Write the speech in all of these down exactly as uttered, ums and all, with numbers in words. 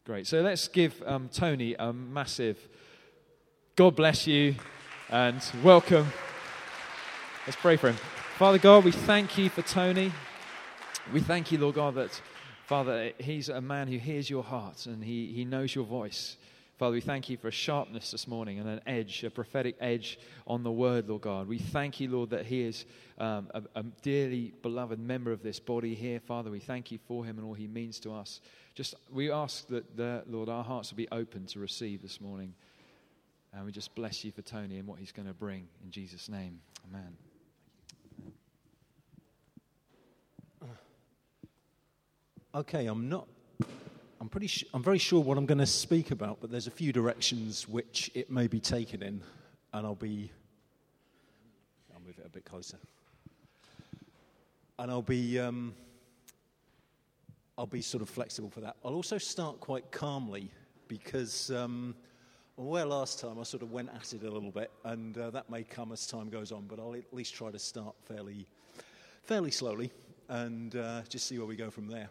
Great. So let's give um, Tony a massive God bless you and welcome. Let's pray for him. Father God, we thank you for Tony. We thank you, Lord God, that, Father, he's a man who hears your heart and he, he knows your voice. Father, we thank you for a sharpness this morning and an edge, a prophetic edge on the word, Lord God. We thank you, Lord, that he is um, a, a dearly beloved member of this body here. Father, we thank you for him and all he means to us. Just, we ask that, the, Lord, our hearts will be open to receive this morning. And we just bless you for Tony and what he's going to bring. In Jesus' name, amen. Okay, I'm not... I'm pretty. Sh- I'm very sure what I'm going to speak about, but there's a few directions which it may be taken in, and I'll be. I'll move it a bit closer, and I'll be. Um, I'll be sort of flexible for that. I'll also start quite calmly because um, where last time I sort of went at it a little bit, and uh, that may come as time goes on, but I'll at least try to start fairly, fairly slowly, and uh, just see where we go from there.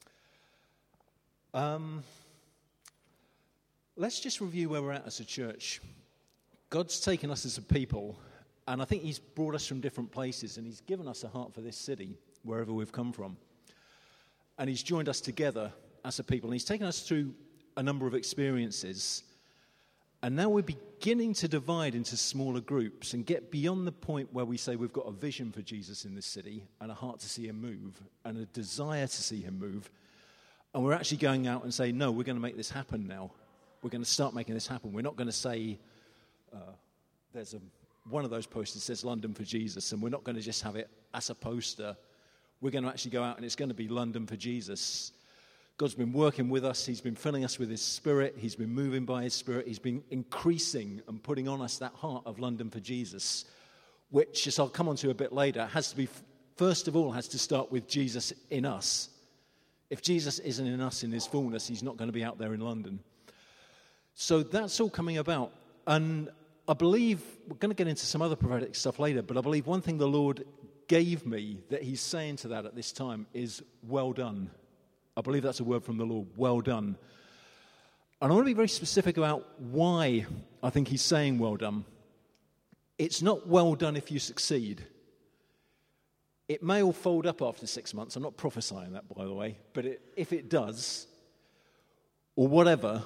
Um, let's just review where we're at as a church. God's taken us as a people, and I think he's brought us from different places, and he's given us a heart for this city, wherever we've come from. And he's joined us together as a people, and he's taken us through a number of experiences. And now we're beginning to divide into smaller groups and get beyond the point where we say we've got a vision for Jesus in this city, and a heart to see him move, and a desire to see him move. And we're actually going out and saying, no, we're going to make this happen now. We're going to start making this happen. We're not going to say, uh, there's a one of those posters that says London for Jesus, and we're not going to just have it as a poster. We're going to actually go out, and it's going to be London for Jesus. God's been working with us. He's been filling us with his Spirit. He's been moving by his Spirit. He's been increasing and putting on us that heart of London for Jesus, which, as I'll come on to a bit later, has to be, first of all, has to start with Jesus in us. If Jesus isn't in us in his fullness, he's not going to be out there in London. So that's all coming about. And I believe, we're going to get into some other prophetic stuff later, but I believe one thing the Lord gave me that he's saying to that at this time is, well done. I believe that's a word from the Lord, well done. And I want to be very specific about why I think he's saying well done. It's not well done if you succeed. It may all fold up after six months. I'm not prophesying that, by the way. But it, if it does, or whatever,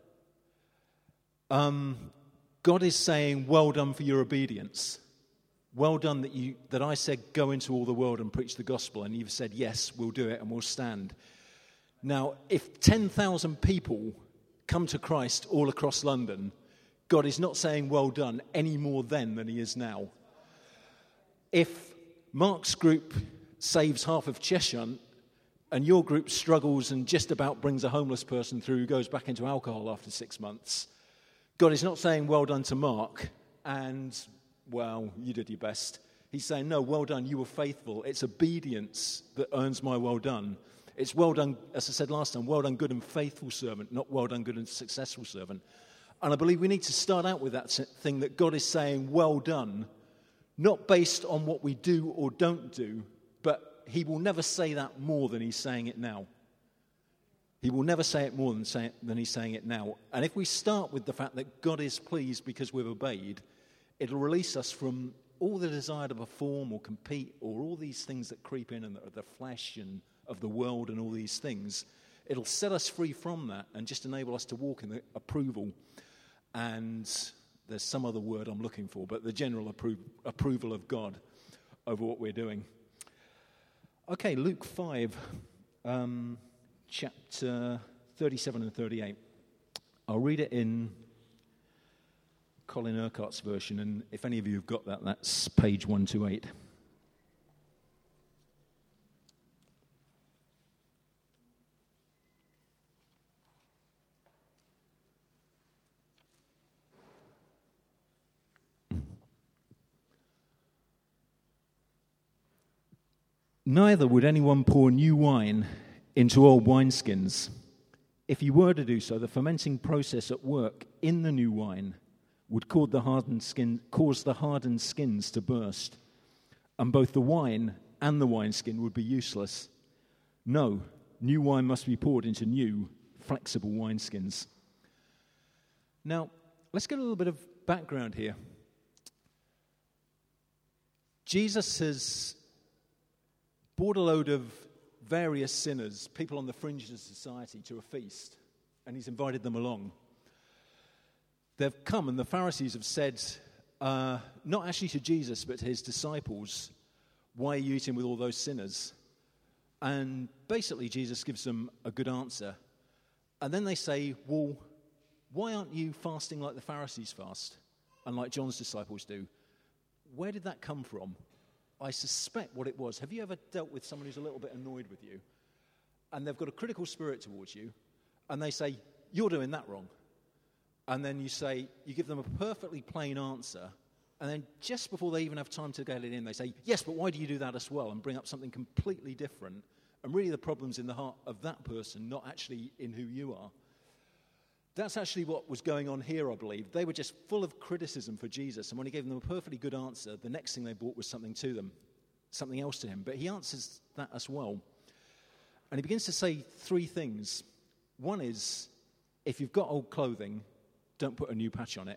um, God is saying, well done for your obedience. Well done that you that I said, go into all the world and preach the gospel. And you've said, yes, we'll do it and we'll stand. Now, if ten thousand people come to Christ all across London, God is not saying well done any more then than he is now. If Mark's group saves half of Cheshire, and your group struggles and just about brings a homeless person through who goes back into alcohol after six months. God is not saying, well done to Mark, and, well, you did your best. He's saying, no, well done, you were faithful. It's obedience that earns my well done. It's well done, as I said last time, well done, good and faithful servant, not well done, good and successful servant. And I believe we need to start out with that thing that God is saying, well done, not based on what we do or don't do, but he will never say that more than he's saying it now. He will never say it more than, say it, than he's saying it now. And if we start with the fact that God is pleased because we've obeyed, it'll release us from all the desire to perform or compete or all these things that creep in and the flesh and of the world and all these things. It'll set us free from that and just enable us to walk in the approval and... there's some other word I'm looking for, but the general appro- approval of God over what we're doing. Okay, Luke five, um, chapter thirty-seven and thirty-eight. I'll read it in Colin Urquhart's version, and if any of you have got that, that's page one twenty-eight. Neither would anyone pour new wine into old wineskins. If he were to do so, the fermenting process at work in the new wine would cause the hardened skin, cause the hardened skins to burst, and both the wine and the wineskin would be useless. No, new wine must be poured into new, flexible wineskins. Now, let's get a little bit of background here. Jesus has brought a load of various sinners, people on the fringes of society, to a feast, and he's invited them along. They've come, and the Pharisees have said, uh, not actually to Jesus, but to his disciples, why are you eating with all those sinners? And basically, Jesus gives them a good answer. And then they say, well, why aren't you fasting like the Pharisees fast, and like John's disciples do? Where did that come from? I suspect what it was. Have you ever dealt with someone who's a little bit annoyed with you, and they've got a critical spirit towards you, and they say, you're doing that wrong? And then you say, you give them a perfectly plain answer, and then just before they even have time to get it in, they say, yes, but why do you do that as well? And bring up something completely different. And really the problem's in the heart of that person, not actually in who you are. That's actually what was going on here, I believe. They were just full of criticism for Jesus, and when he gave them a perfectly good answer, the next thing they brought was something to them, something else to him. But he answers that as well. And he begins to say three things. One is, if you've got old clothing, don't put a new patch on it.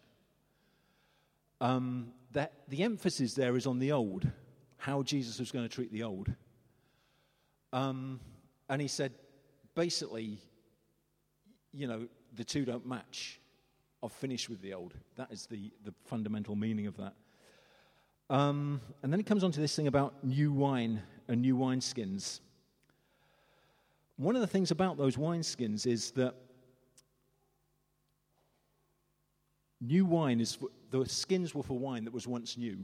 Um, that the emphasis there is on the old, how Jesus was going to treat the old. Um, and he said, basically, you know, the two don't match. I've finished with the old. That is the, the fundamental meaning of that. Um, and then he comes on to this thing about new wine and new wineskins. One of the things about those wineskins is that new wine is, for, the skins were for wine that was once new.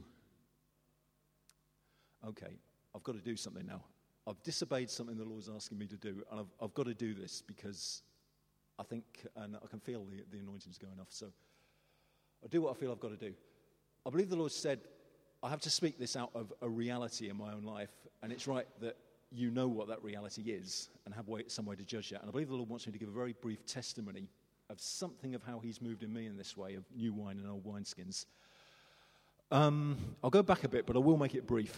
Okay, I've got to do something now. I've disobeyed something the Lord's asking me to do, and I've, I've got to do this because I think, and I can feel the, the anointing's going off, so I'll do what I feel I've got to do. I believe the Lord said, I have to speak this out of a reality in my own life, and it's right that you know what that reality is and have way, some way to judge that. And I believe the Lord wants me to give a very brief testimony of something of how he's moved in me in this way, of new wine and old wineskins. Um, I'll go back a bit, but I will make it brief.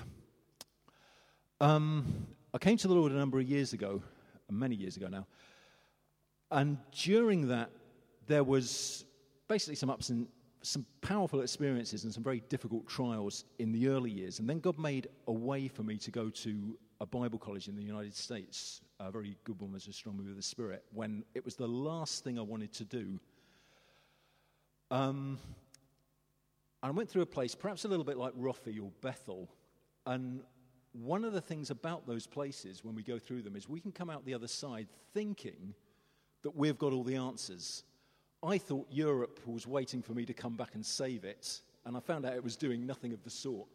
Um, I came to the Lord a number of years ago, many years ago now, and during that, there was basically some ups and some powerful experiences and some very difficult trials in the early years. And then God made a way for me to go to a Bible college in the United States, a very good one, was a strong move of the Spirit, when it was the last thing I wanted to do. Um, and I went through a place, perhaps a little bit like Roffey or Bethel, and one of the things about those places when we go through them is we can come out the other side thinking that we've got all the answers. I thought Europe was waiting for me to come back and save it, and I found out it was doing nothing of the sort.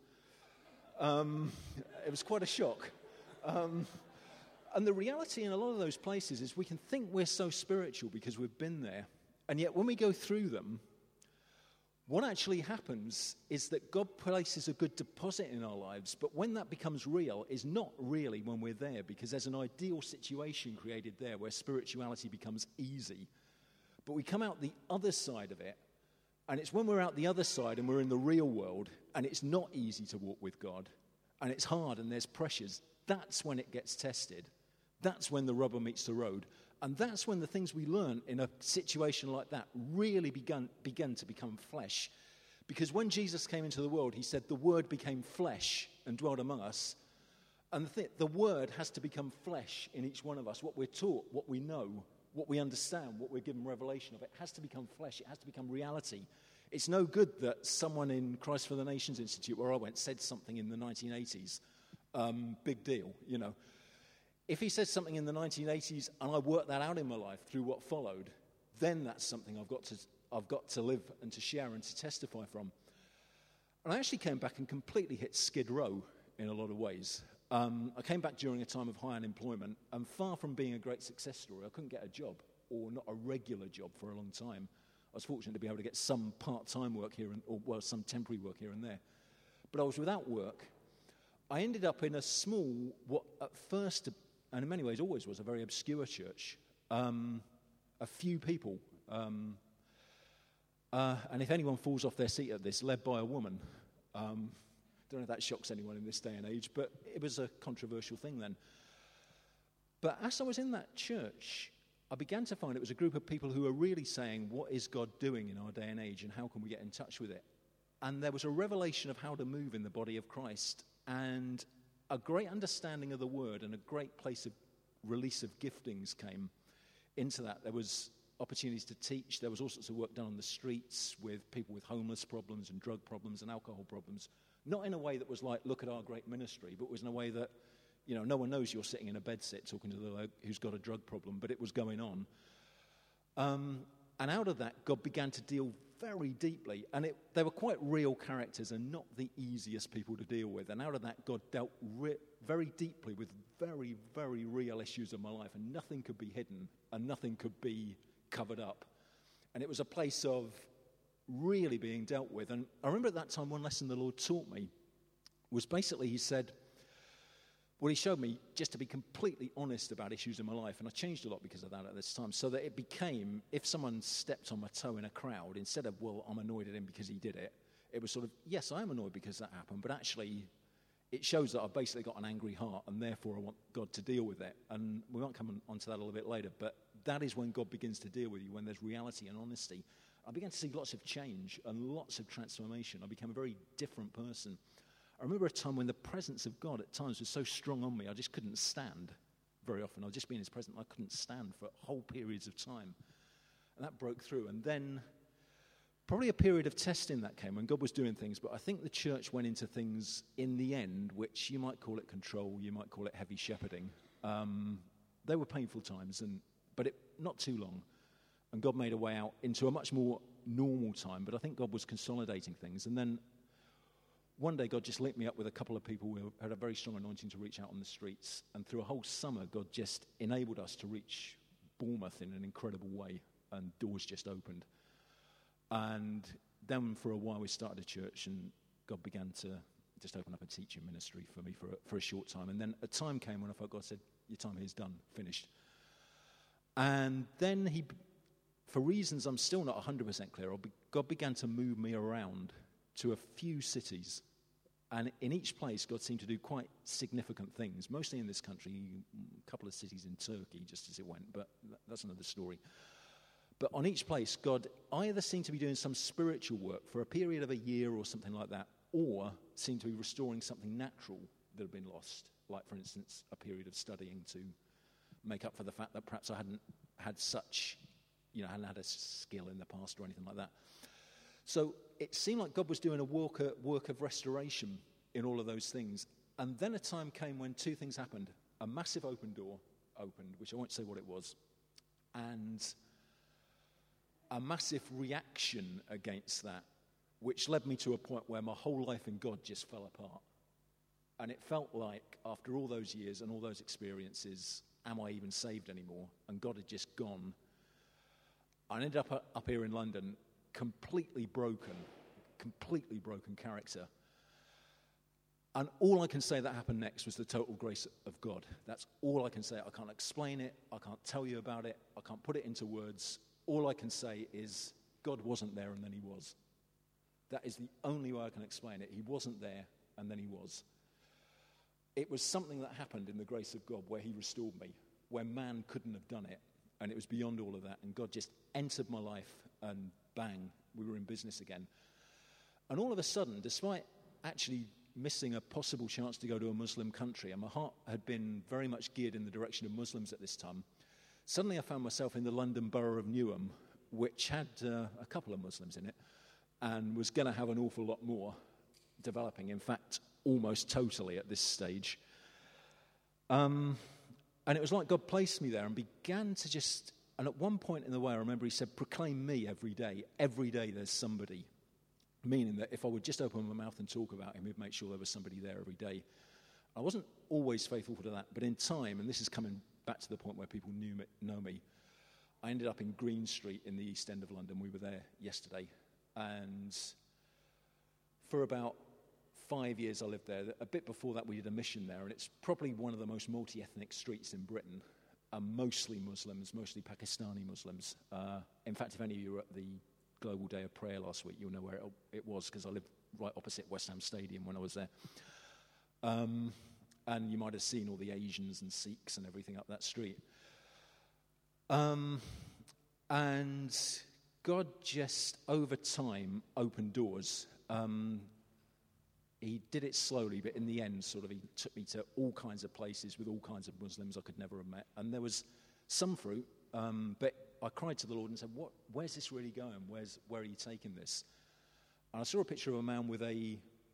Um, it was quite a shock. Um, and the reality in a lot of those places is we can think we're so spiritual because we've been there, and yet when we go through them, what actually happens is that God places a good deposit in our lives, but when that becomes real is not really when we're there, because there's an ideal situation created there where spirituality becomes easy. But we come out the other side of it, and it's when we're out the other side and we're in the real world, and it's not easy to walk with God, and it's hard and there's pressures, that's when it gets tested. That's when the rubber meets the road. And that's when the things we learn in a situation like that really began, began to become flesh. Because when Jesus came into the world, he said, the Word became flesh and dwelt among us. And the, th- the Word has to become flesh in each one of us. What we're taught, what we know, what we understand, what we're given revelation of, it has to become flesh. It has to become reality. It's no good that someone in Christ for the Nations Institute, where I went, said something in the nineteen eighties. Um, big deal, you know. If he says something in the nineteen eighties and I work that out in my life through what followed, then that's something I've got to I've got to live and to share and to testify from. And I actually came back and completely hit Skid Row in a lot of ways. Um, I came back during a time of high unemployment, and far from being a great success story, I couldn't get a job, or not a regular job, for a long time. I was fortunate to be able to get some part-time work here, and, or well, some temporary work here and there. But I was without work. I ended up in a small, what at first, and in many ways always was, a very obscure church. Um, a few people. Um, uh, and if anyone falls off their seat at this, led by a woman. Um, don't know if that shocks anyone in this day and age, but it was a controversial thing then. But as I was in that church, I began to find it was a group of people who were really saying, what is God doing in our day and age, and how can we get in touch with it? And there was a revelation of how to move in the body of Christ, and a great understanding of the word and a great place of release of giftings came into that. There was opportunities to teach. There was all sorts of work done on the streets with people with homeless problems and drug problems and alcohol problems. Not in a way that was like, look at our great ministry, but was in a way that, you know, no one knows you're sitting in a bedsit talking to the bloke who's got a drug problem, but it was going on. Um, and out of that, God began to deal very deeply. And it, they were quite real characters and not the easiest people to deal with. And out of that, God dealt re- very deeply with very, very real issues of my life. And nothing could be hidden and nothing could be covered up. And it was a place of really being dealt with. And I remember at that time, one lesson the Lord taught me was basically, he said, well, he showed me just to be completely honest about issues in my life, and I changed a lot because of that at this time, so that it became, if someone stepped on my toe in a crowd, instead of, well, I'm annoyed at him because he did it, it was sort of, yes, I am annoyed because that happened, but actually it shows that I've basically got an angry heart, and therefore I want God to deal with it. And we might come on, onto that a little bit later, but that is when God begins to deal with you, when there's reality and honesty. I began to see lots of change and lots of transformation. I became a very different person. I remember a time when the presence of God at times was so strong on me, I just couldn't stand very often. I'd just be in his presence, I couldn't stand for whole periods of time. And that broke through. And then probably a period of testing that came when God was doing things, but I think the church went into things in the end, which you might call it control, you might call it heavy shepherding. Um, they were painful times, and but it, not too long. And God made a way out into a much more normal time, but I think God was consolidating things. And then one day, God just linked me up with a couple of people who had a very strong anointing to reach out on the streets. And through a whole summer, God just enabled us to reach Bournemouth in an incredible way. And doors just opened. And then for a while, we started a church, and God began to just open up a teaching ministry for me for a, for a short time. And then a time came when I felt God said, your time here is done, finished. And then he, for reasons I'm still not one hundred percent clear of, God began to move me around to a few cities. And in each place, God seemed to do quite significant things, mostly in this country, a couple of cities in Turkey, just as it went, but that's another story. But on each place, God either seemed to be doing some spiritual work for a period of a year or something like that, or seemed to be restoring something natural that had been lost, like, for instance, a period of studying to make up for the fact that perhaps I hadn't had such, you know, hadn't had a skill in the past or anything like that. So it seemed like God was doing a work, a work of restoration in all of those things. And then a time came when two things happened. A massive open door opened, which I won't say what it was, and a massive reaction against that, which led me to a point where my whole life in God just fell apart. And it felt like, after all those years and all those experiences, am I even saved anymore? And God had just gone. I ended up up here in London, completely broken, completely broken character. And all I can say that happened next was the total grace of God. That's all I can say. I can't explain it. I can't tell you about it. I can't put it into words. All I can say is God wasn't there and then he was. That is the only way I can explain it. He wasn't there and then he was. It was something that happened in the grace of God where he restored me, where man couldn't have done it. And it was beyond all of that. And God just entered my life and bang, we were in business again. And all of a sudden, despite actually missing a possible chance to go to a Muslim country, and my heart had been very much geared in the direction of Muslims at this time, suddenly I found myself in the London borough of Newham, which had uh, a couple of Muslims in it, and was going to have an awful lot more developing, in fact, almost totally at this stage. Um, and it was like God placed me there and began to just, and at one point in the way I remember he said, proclaim me every day. Every day there's somebody. Meaning that if I would just open my mouth and talk about him, he'd make sure there was somebody there every day. I wasn't always faithful to that, but in time, and this is coming back to the point where people knew me, know me, I ended up in Green Street in the East End of London. We were there yesterday. And for about five years I lived there. A bit before that we did a mission there, and it's probably one of the most multi-ethnic streets in Britain. Um, mostly Muslims, mostly Pakistani Muslims. Uh, in fact, if any of you were at the Global Day of Prayer last week, you'll know where it, it was, because I lived right opposite West Ham Stadium when I was there. Um, and you might have seen all the Asians and Sikhs and everything up that street. Um, and God just, over time, opened doors. Um, he did it slowly, but in the end, sort of, he took me to all kinds of places with all kinds of Muslims I could never have met. And there was some fruit, um, but I cried to the Lord and said, "What? Where's this really going? Where's, where are you taking this?" And I saw a picture of a man with a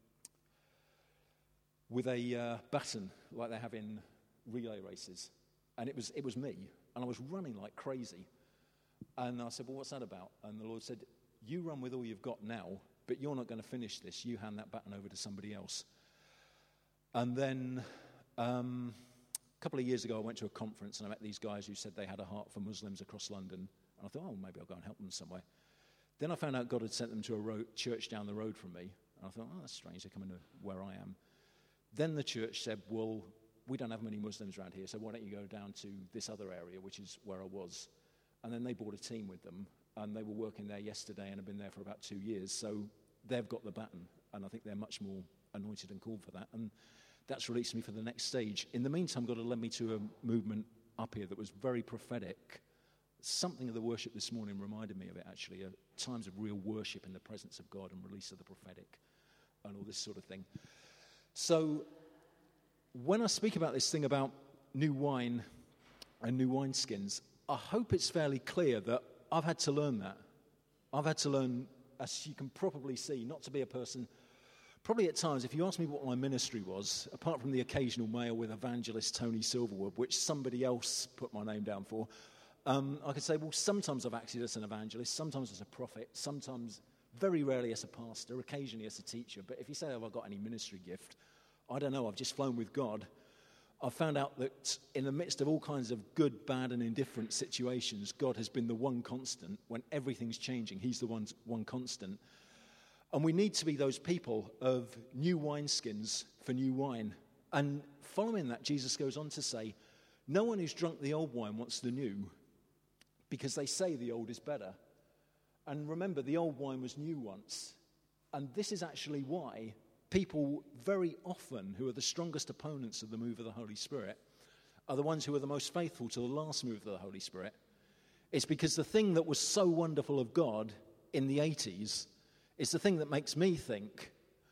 with a uh, baton, like they have in relay races. And it was it was me, and I was running like crazy. And I said, "Well, what's that about?" And the Lord said, "You run with all you've got now, but you're not going to finish this. You hand that baton over to somebody else." And then um, a couple of years ago, I went to a conference, and I met these guys who said they had a heart for Muslims across London. And I thought, oh, maybe I'll go and help them somewhere. Then I found out God had sent them to a road, church down the road from me. And I thought, oh, that's strange. They're coming to where I am. Then the church said, well, we don't have many Muslims around here, so why don't you go down to this other area, which is where I was. And then they brought a team with them, and they were working there yesterday and have been there for about two years. So they've got the baton, and I think they're much more anointed and called for that. And that's released me for the next stage. In the meantime, God had led me to a movement up here that was very prophetic. Something of the worship this morning reminded me of it, actually, uh, times of real worship in the presence of God and release of the prophetic and all this sort of thing. So when I speak about this thing about new wine and new wineskins, I hope it's fairly clear that I've had to learn that. I've had to learn, as you can probably see, not to be a person. Probably at times, if you ask me what my ministry was, apart from the occasional mail with evangelist Tony Silverwood, which somebody else put my name down for, um, I could say, well, sometimes I've acted as an evangelist, sometimes as a prophet, sometimes, very rarely as a pastor, occasionally as a teacher. But if you say, have I got any ministry gift? I don't know, I've just flown with God. I've found out that in the midst of all kinds of good, bad, and indifferent situations, God has been the one constant. When everything's changing, he's the one, one constant. And we need to be those people of new wineskins for new wine. And following that, Jesus goes on to say, no one who's drunk the old wine wants the new, because they say the old is better. And remember, the old wine was new once. And this is actually why people very often, who are the strongest opponents of the move of the Holy Spirit, are the ones who are the most faithful to the last move of the Holy Spirit. It's because the thing that was so wonderful of God in the eighties is the thing that makes me think,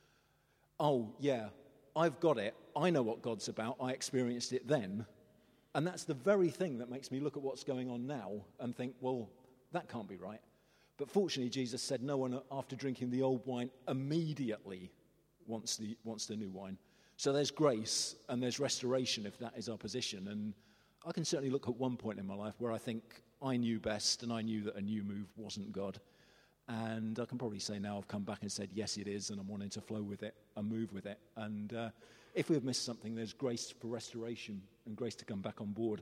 oh, yeah, I've got it. I know what God's about. I experienced it then. And that's the very thing that makes me look at what's going on now and think, well, that can't be right. But fortunately, Jesus said no one, after drinking the old wine, immediately wants the, wants the new wine. So there's grace and there's restoration if that is our position. And I can certainly look at one point in my life where I think I knew best and I knew that a new move wasn't God. And I can probably say now I've come back and said, yes, it is, and I'm wanting to flow with it and move with it. And uh, if we have missed something, there's grace for restoration and grace to come back on board.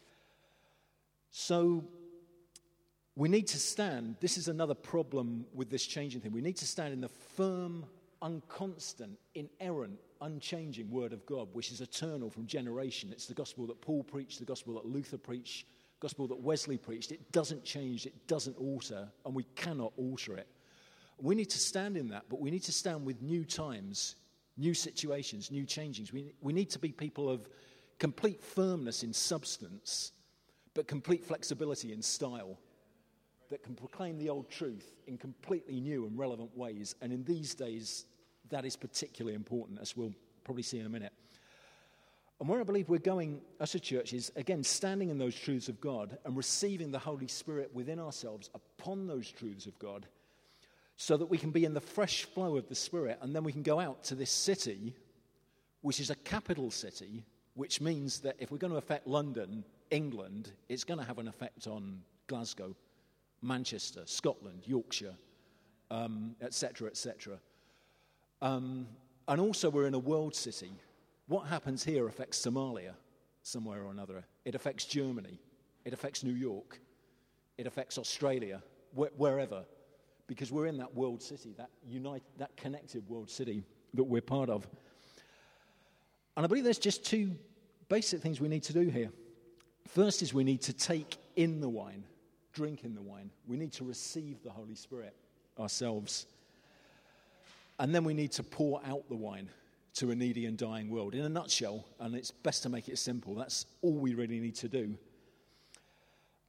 So we need to stand. This is another problem with this changing thing. We need to stand in the firm, unconstant, inerrant, unchanging word of God, which is eternal from generation. It's the gospel that Paul preached, the gospel that Luther preached, gospel that Wesley preached. It doesn't change, it doesn't alter, and we cannot alter it. We need to stand in that, but we need to stand with new times, new situations, new changings. We, we need to be people of complete firmness in substance, but complete flexibility in style, that can proclaim the old truth in completely new and relevant ways. And in these days, that is particularly important, as we'll probably see in a minute. And where I believe we're going as a church is, again, standing in those truths of God and receiving the Holy Spirit within ourselves upon those truths of God, so that we can be in the fresh flow of the Spirit, and then we can go out to this city, which is a capital city, which means that if we're going to affect London, England, it's going to have an effect on Glasgow, Manchester, Scotland, Yorkshire, um, et cetera, et cetera. Um, and also we're in a world city. What happens here affects Somalia, somewhere or another. It affects Germany. It affects New York. It affects Australia, wh- wherever, because we're in that world city, that united, that connected world city that we're part of. And I believe there's just two basic things we need to do here. First is we need to take in the wine, drink in the wine. We need to receive the Holy Spirit ourselves. And then we need to pour out the wine to a needy and dying world. In a nutshell, and it's best to make it simple, that's all we really need to do.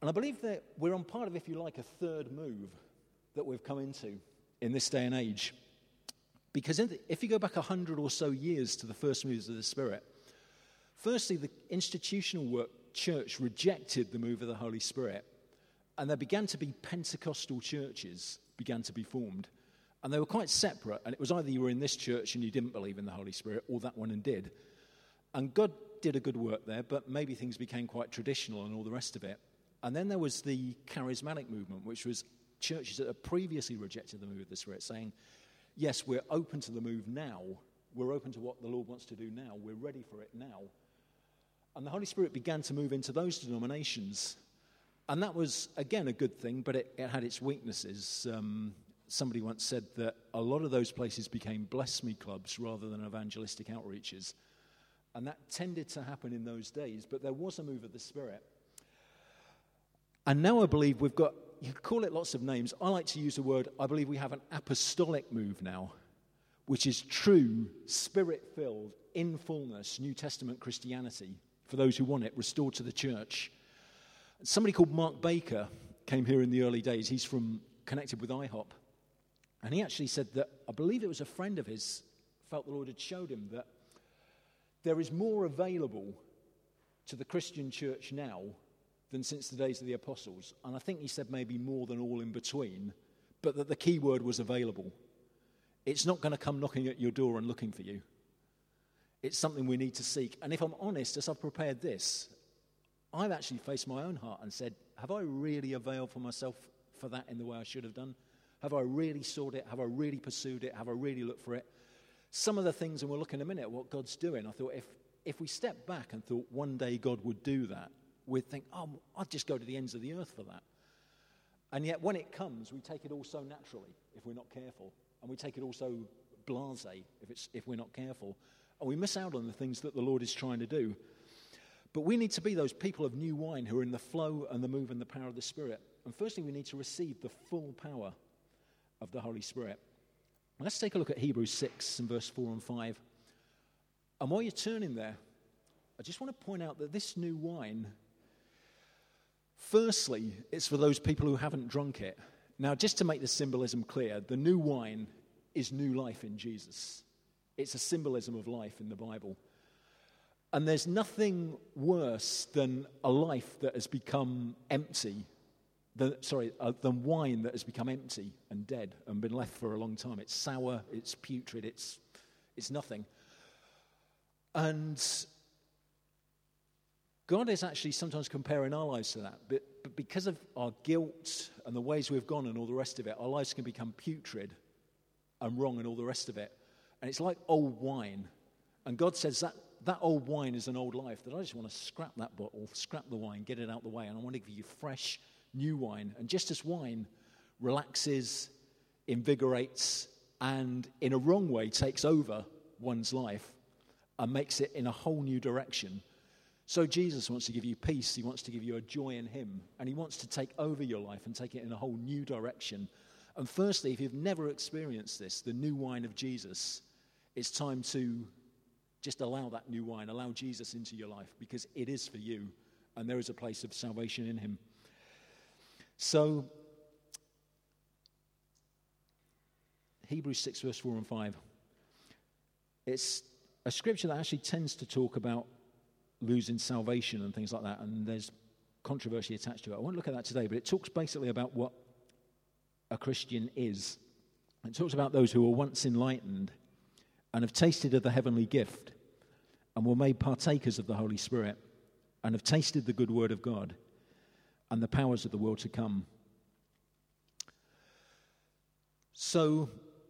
And I believe that we're on part of, if you like, a third move that we've come into in this day and age. Because in the, if you go back a hundred or so years to the first moves of the Spirit, firstly, the institutional work church rejected the move of the Holy Spirit, and there began to be Pentecostal churches began to be formed. And they were quite separate, and it was either you were in this church and you didn't believe in the Holy Spirit, or that one and did. And God did a good work there, but maybe things became quite traditional and all the rest of it. And then there was the charismatic movement, which was churches that had previously rejected the move of the Spirit, saying, yes, we're open to the move now. We're open to what the Lord wants to do now. We're ready for it now. And the Holy Spirit began to move into those denominations. And that was, again, a good thing, but it, it had its weaknesses. Um, somebody once said that a lot of those places became bless me clubs rather than evangelistic outreaches. And that tended to happen in those days, but there was a move of the Spirit. And now I believe we've got, you call it lots of names. I like to use the word, I believe we have an apostolic move now, which is true, Spirit-filled, in fullness, New Testament Christianity, for those who want it, restored to the church. Somebody called Mark Baker came here in the early days. He's from, connected with I HOP. And he actually said that, I believe it was a friend of his, felt the Lord had showed him that there is more available to the Christian church now than since the days of the apostles. And I think he said maybe more than all in between, but that the key word was available. It's not going to come knocking at your door and looking for you. It's something we need to seek. And if I'm honest, as I've prepared this, I've actually faced my own heart and said, have I really availed for myself for that in the way I should have done? Have I really sought it? Have I really pursued it? Have I really looked for it? Some of the things, and we'll look in a minute at what God's doing, I thought if, if we step back and thought one day God would do that, we'd think, oh, I'd just go to the ends of the earth for that. And yet when it comes, we take it all so naturally if we're not careful. And we take it all so blasé if, it's, if we're not careful. And we miss out on the things that the Lord is trying to do. But we need to be those people of new wine who are in the flow and the move and the power of the Spirit. And firstly, we need to receive the full power of the Holy Spirit. Let's take a look at Hebrews six and verse four and five. And while you're turning there, I just want to point out that this new wine, firstly, it's for those people who haven't drunk it. Now, just to make the symbolism clear, the new wine is new life in Jesus. It's a symbolism of life in the Bible. And there's nothing worse than a life that has become empty, than, sorry, uh, than wine that has become empty and dead and been left for a long time. It's sour, it's putrid, it's, it's nothing. And God is actually sometimes comparing our lives to that. But, but because of our guilt and the ways we've gone and all the rest of it, our lives can become putrid and wrong and all the rest of it. And it's like old wine. And God says that that old wine is an old life, that I just want to scrap that bottle, scrap the wine, get it out the way, and I want to give you fresh, new wine. And just as wine relaxes, invigorates, and in a wrong way takes over one's life and makes it in a whole new direction, so Jesus wants to give you peace. He wants to give you a joy in him, and he wants to take over your life and take it in a whole new direction. And firstly, if you've never experienced this, the new wine of Jesus, it's time to just allow that new wine, allow Jesus into your life, because it is for you, and there is a place of salvation in him. So, Hebrews six, verse four and five. It's a scripture that actually tends to talk about losing salvation and things like that, and there's controversy attached to it. I won't look at that today, but it talks basically about what a Christian is. It talks about those who were once enlightened and have tasted of the heavenly gift and were made partakers of the Holy Spirit and have tasted the good word of God and the powers of the world to come. So,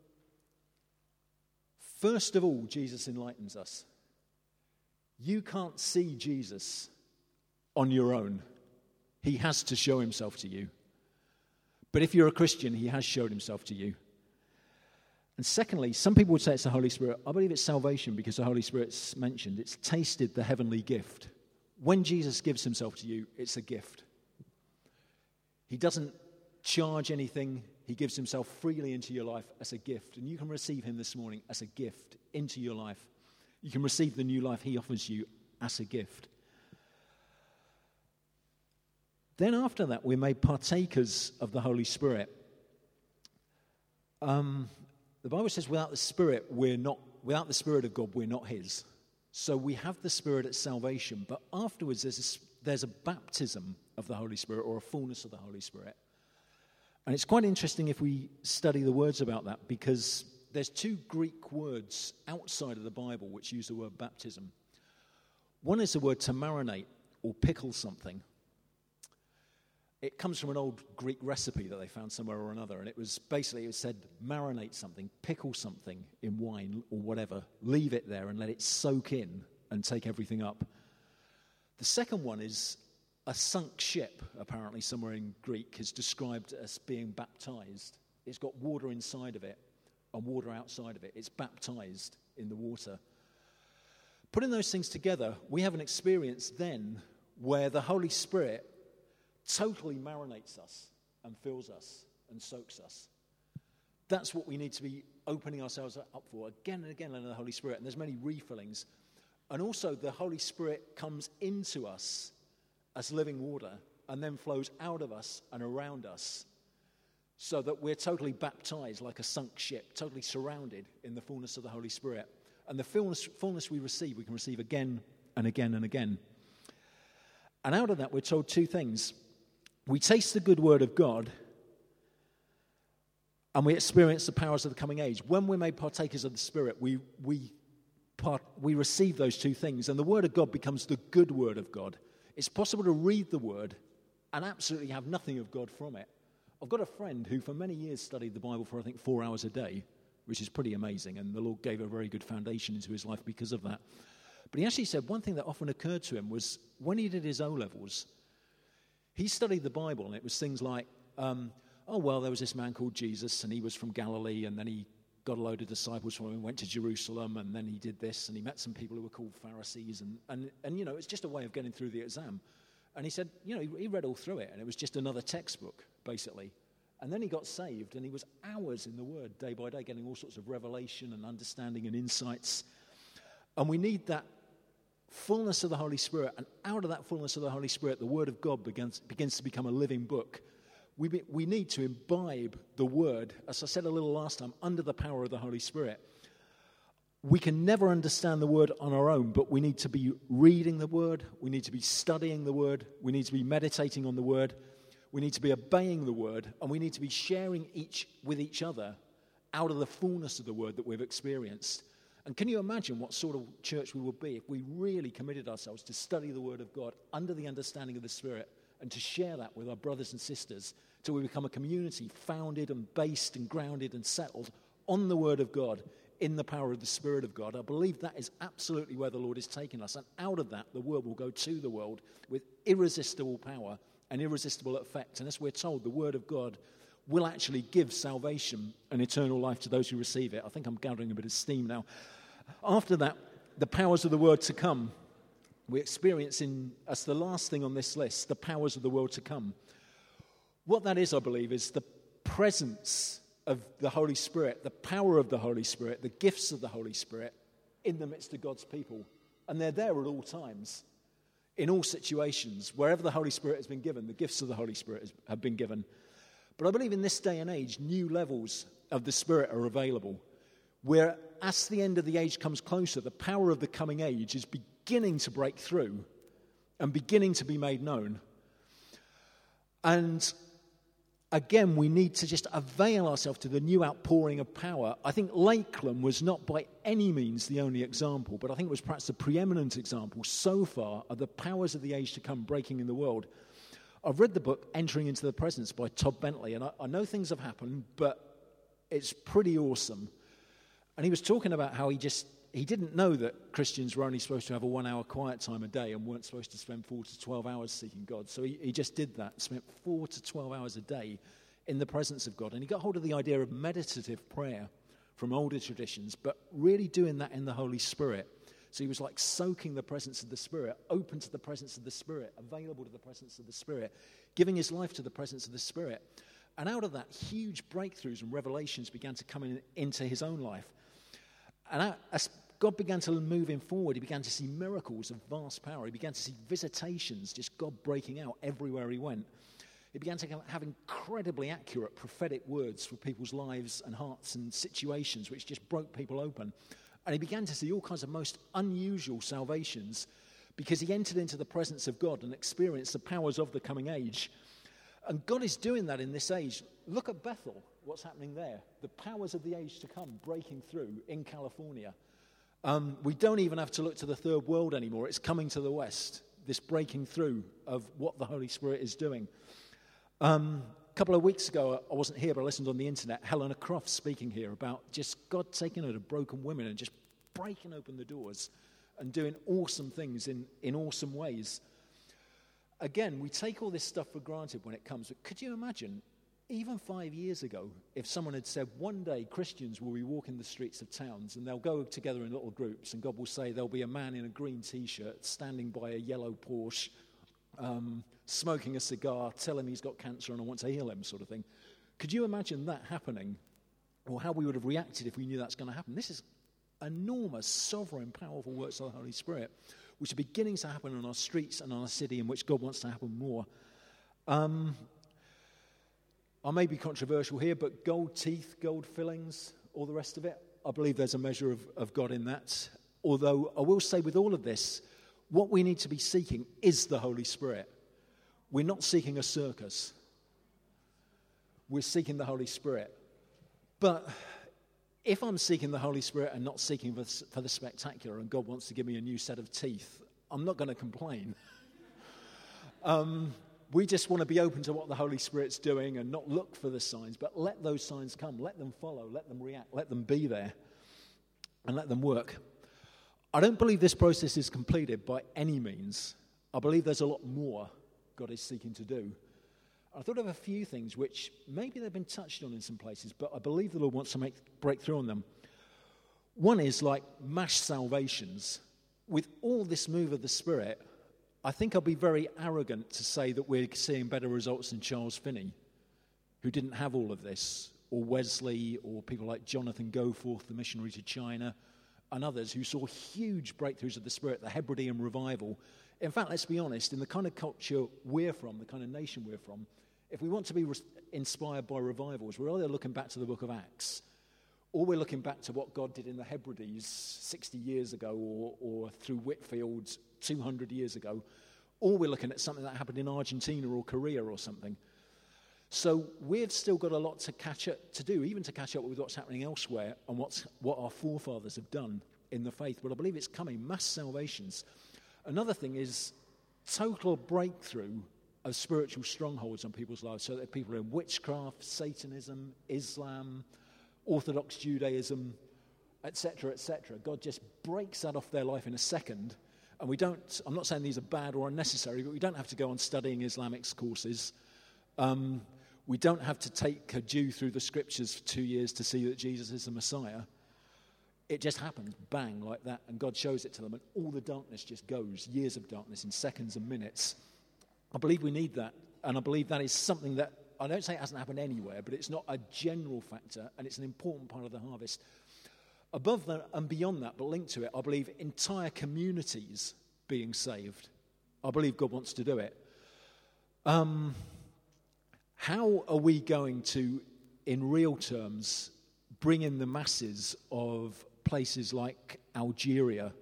first of all, Jesus enlightens us. You can't see Jesus on your own. He has to show himself to you. But if you're a Christian, he has showed himself to you. And secondly, some people would say it's the Holy Spirit. I believe it's salvation because the Holy Spirit's mentioned. It's tasted the heavenly gift. When Jesus gives himself to you, it's a gift. He doesn't charge anything. He gives himself freely into your life as a gift. And you can receive him this morning as a gift into your life. You can receive the new life he offers you as a gift. Then after that, we're made partakers of the Holy Spirit. Um, the Bible says without the Spirit, we're not, without the Spirit of God, we're not his. So we have the Spirit at salvation, but afterwards there's a, there's a baptism of the Holy Spirit, or a fullness of the Holy Spirit. And it's quite interesting if we study the words about that, because there's two Greek words outside of the Bible which use the word baptism. One is the word to marinate or pickle something. It comes from an old Greek recipe that they found somewhere or another, and it was basically, it said marinate something, pickle something in wine or whatever, leave it there and let it soak in and take everything up. The second one is a sunk ship, apparently somewhere in Greek, is described as being baptized. It's got water inside of it and water outside of it. It's baptized in the water. Putting those things together, we have an experience then where the Holy Spirit totally marinates us and fills us and soaks us. That's what we need to be opening ourselves up for again and again under the Holy Spirit. And there's many refillings. And also the Holy Spirit comes into us as living water and then flows out of us and around us, so that we're totally baptized like a sunk ship, totally surrounded in the fullness of the Holy Spirit. And the fullness, fullness we receive, we can receive again and again and again. And out of that, we're told two things. We taste the good word of God, and we experience the powers of the coming age. When we're made partakers of the Spirit, we we part, we receive those two things, and the word of God becomes the good word of God. It's possible to read the word and absolutely have nothing of God from it. I've got a friend who for many years studied the Bible for, I think, four hours a day, which is pretty amazing, and the Lord gave a very good foundation into his life because of that. But he actually said one thing that often occurred to him was when he did his O-levels, he studied the Bible, and it was things like, um, oh, well, there was this man called Jesus, and he was from Galilee, and then he got a load of disciples from him and went to Jerusalem, and then he did this, and he met some people who were called Pharisees, and, and, and you know, it's just a way of getting through the exam. And he said, you know, he, he read all through it, and it was just another textbook, basically. And then he got saved, and he was hours in the Word, day by day, getting all sorts of revelation and understanding and insights. And we need that fullness of the Holy Spirit, and out of that fullness of the Holy Spirit, the Word of God begins, begins to become a living book. We, be, we need to imbibe the Word, as I said a little last time, under the power of the Holy Spirit. We can never understand the Word on our own, but we need to be reading the Word, we need to be studying the Word, we need to be meditating on the Word, we need to be obeying the Word, and we need to be sharing each with each other out of the fullness of the Word that we've experienced. And can you imagine what sort of church we would be if we really committed ourselves to study the Word of God under the understanding of the Spirit and to share that with our brothers and sisters till we become a community founded and based and grounded and settled on the Word of God in the power of the Spirit of God? I believe that is absolutely where the Lord is taking us. And out of that, the Word will go to the world with irresistible power and irresistible effect. And as we're told, the Word of God will actually give salvation and eternal life to those who receive it. I think I'm gathering a bit of steam now. After that, the powers of the world to come. We experience in, as the last thing on this list, the powers of the world to come. What that is, I believe, is the presence of the Holy Spirit, the power of the Holy Spirit, the gifts of the Holy Spirit in the midst of God's people. And they're there at all times, in all situations. Wherever the Holy Spirit has been given, the gifts of the Holy Spirit has, have been given. But I believe in this day and age, new levels of the Spirit are available, where as the end of the age comes closer, the power of the coming age is beginning to break through and beginning to be made known. And again, we need to just avail ourselves to the new outpouring of power. I think Lakeland was not by any means the only example, but I think it was perhaps the preeminent example so far of the powers of the age to come breaking in the world. I've read the book Entering into the Presence by Todd Bentley, and I, I know things have happened, but it's pretty awesome. And he was talking about how he just, he didn't know that Christians were only supposed to have a one-hour quiet time a day and weren't supposed to spend four to twelve hours seeking God. So he, he just did that, spent four to twelve hours a day in the presence of God. And he got hold of the idea of meditative prayer from older traditions, but really doing that in the Holy Spirit. So he was like soaking the presence of the Spirit, open to the presence of the Spirit, available to the presence of the Spirit, giving his life to the presence of the Spirit. And out of that, huge breakthroughs and revelations began to come in, into his own life. And as God began to move him forward. He began to see miracles of vast power. He began to see visitations, just God breaking out everywhere he went. He began to have incredibly accurate prophetic words for people's lives and hearts and situations, which just broke people open. And he began to see all kinds of most unusual salvations because he entered into the presence of God and experienced the powers of the coming age. And God is doing that in this age. Look at Bethel, what's happening there. The powers of the age to come breaking through in California. Um, we don't even have to look to the third world anymore. It's coming to the West, this breaking through of what the Holy Spirit is doing. Um, a couple of weeks ago, I wasn't here, but I listened on the internet, Helena Croft speaking here about just God taking her to broken women and just breaking open the doors and doing awesome things in, in awesome ways. Again, we take all this stuff for granted when it comes. But could you imagine, even five years ago, if someone had said, one day Christians will be walking the streets of towns and they'll go together in little groups and God will say there'll be a man in a green T-shirt standing by a yellow Porsche, um, smoking a cigar, tell him he's got cancer and I want to heal him, sort of thing. Could you imagine that happening? Or how we would have reacted if we knew that's going to happen? This is enormous, sovereign, powerful works of the Holy Spirit, which are beginning to happen in our streets and in our city, in which God wants to happen more. Um, I may be controversial here, but gold teeth, gold fillings, all the rest of it, I believe there's a measure of, of God in that. Although I will say with all of this, what we need to be seeking is the Holy Spirit. We're not seeking a circus. We're seeking the Holy Spirit. But if I'm seeking the Holy Spirit and not seeking for, for the spectacular, and God wants to give me a new set of teeth, I'm not going to complain. um, we just want to be open to what the Holy Spirit's doing and not look for the signs, but let those signs come. Let them follow. Let them react. Let them be there. And let them work. I don't believe this process is completed by any means. I believe there's a lot more God is seeking to do. I thought of a few things which maybe they've been touched on in some places, but I believe the Lord wants to make break through on them. One is like mass salvations. With all this move of the Spirit, I think I'll be very arrogant to say that we're seeing better results than Charles Finney, who didn't have all of this, or Wesley, or people like Jonathan Goforth, the missionary to China, and others who saw huge breakthroughs of the Spirit, the Hebridean revival. In fact, let's be honest, in the kind of culture we're from, the kind of nation we're from, if we want to be re- inspired by revivals, we're either looking back to the book of Acts, or we're looking back to what God did in the Hebrides sixty years ago, or, or through Whitfield two hundred years ago, or we're looking at something that happened in Argentina or Korea or something. So we've still got a lot to catch up to do, even to catch up with what's happening elsewhere and what's what our forefathers have done in the faith. But I believe it's coming, mass salvations. Another thing is total breakthrough of spiritual strongholds on people's lives, so that people are in witchcraft, Satanism, Islam, Orthodox Judaism, et cetera, et cetera. God just breaks that off their life in a second. And we don't, I'm not saying these are bad or unnecessary, but we don't have to go on studying Islamic courses. Um, we don't have to take a Jew through the scriptures for two years to see that Jesus is the Messiah. It just happens, bang, like that, and God shows it to them, and all the darkness just goes, years of darkness in seconds and minutes. I believe we need that, and I believe that is something that, I don't say it hasn't happened anywhere, but it's not a general factor, and it's an important part of the harvest. Above that and beyond that, but linked to it, I believe entire communities being saved. I believe God wants to do it. Um, how are we going to, in real terms, bring in the masses of places like Algeria,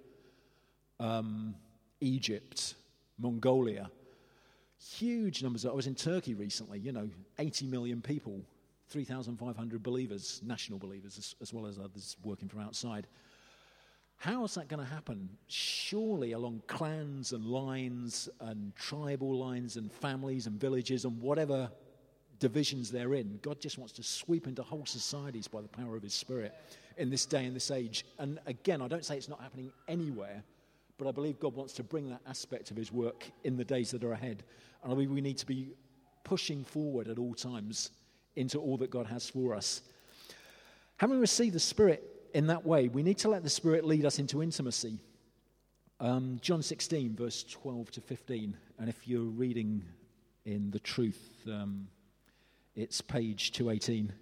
um, Egypt, Mongolia? Huge numbers. I was in Turkey recently, you know, eighty million people, three thousand five hundred believers, national believers, as, as well as others working from outside. How is that going to happen? Surely along clans and lines and tribal lines and families and villages and whatever divisions they're in. God just wants to sweep into whole societies by the power of his Spirit in this day and this age. And again, I don't say it's not happening anywhere, but I believe God wants to bring that aspect of his work in the days that are ahead. And I believe we need to be pushing forward at all times into all that God has for us. Having received the Spirit in that way, we need to let the Spirit lead us into intimacy. Um, John sixteen, verse twelve to fifteen. And if you're reading in the Truth, um, it's page two eighteen.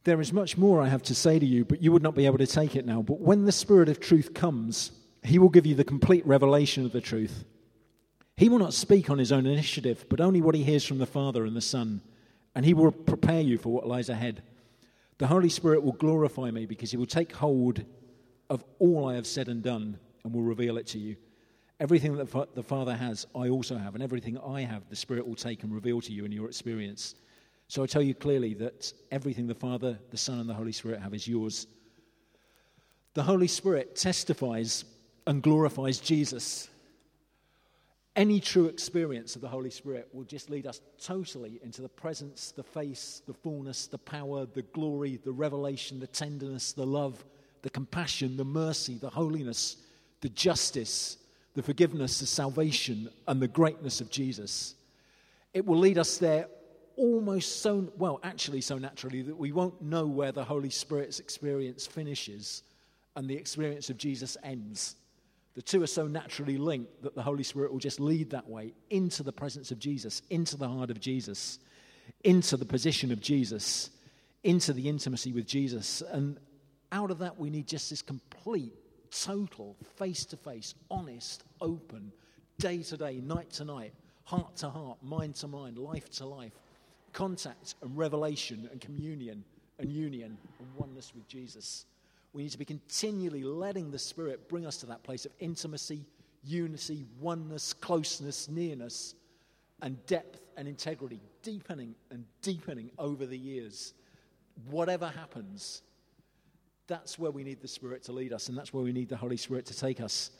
There is much more I have to say to you, but you would not be able to take it now. But when the Spirit of truth comes, he will give you the complete revelation of the truth. He will not speak on his own initiative, but only what he hears from the Father and the Son, and he will prepare you for what lies ahead. The Holy Spirit will glorify me because he will take hold of all I have said and done and will reveal it to you. Everything that the Father has, I also have, and everything I have, the Spirit will take and reveal to you in your experience. So I tell you clearly that everything the Father, the Son, and the Holy Spirit have is yours. The Holy Spirit testifies and glorifies Jesus. Any true experience of the Holy Spirit will just lead us totally into the presence, the face, the fullness, the power, the glory, the revelation, the tenderness, the love, the compassion, the mercy, the holiness, the justice, the forgiveness, the salvation, and the greatness of Jesus. It will lead us there almost so, well, actually so naturally that we won't know where the Holy Spirit's experience finishes and the experience of Jesus ends. The two are so naturally linked that the Holy Spirit will just lead that way into the presence of Jesus, into the heart of Jesus, into the position of Jesus, into the intimacy with Jesus. And out of that we need just this complete, total, face-to-face, honest, open, day-to-day, night-to-night, heart-to-heart, mind-to-mind, life-to-life, contact and revelation and communion and union and oneness with Jesus. We need to be continually letting the Spirit bring us to that place of intimacy, unity, oneness, closeness, nearness, and depth and integrity, deepening and deepening over the years. Whatever happens, that's where we need the Spirit to lead us, and that's where we need the Holy Spirit to take us.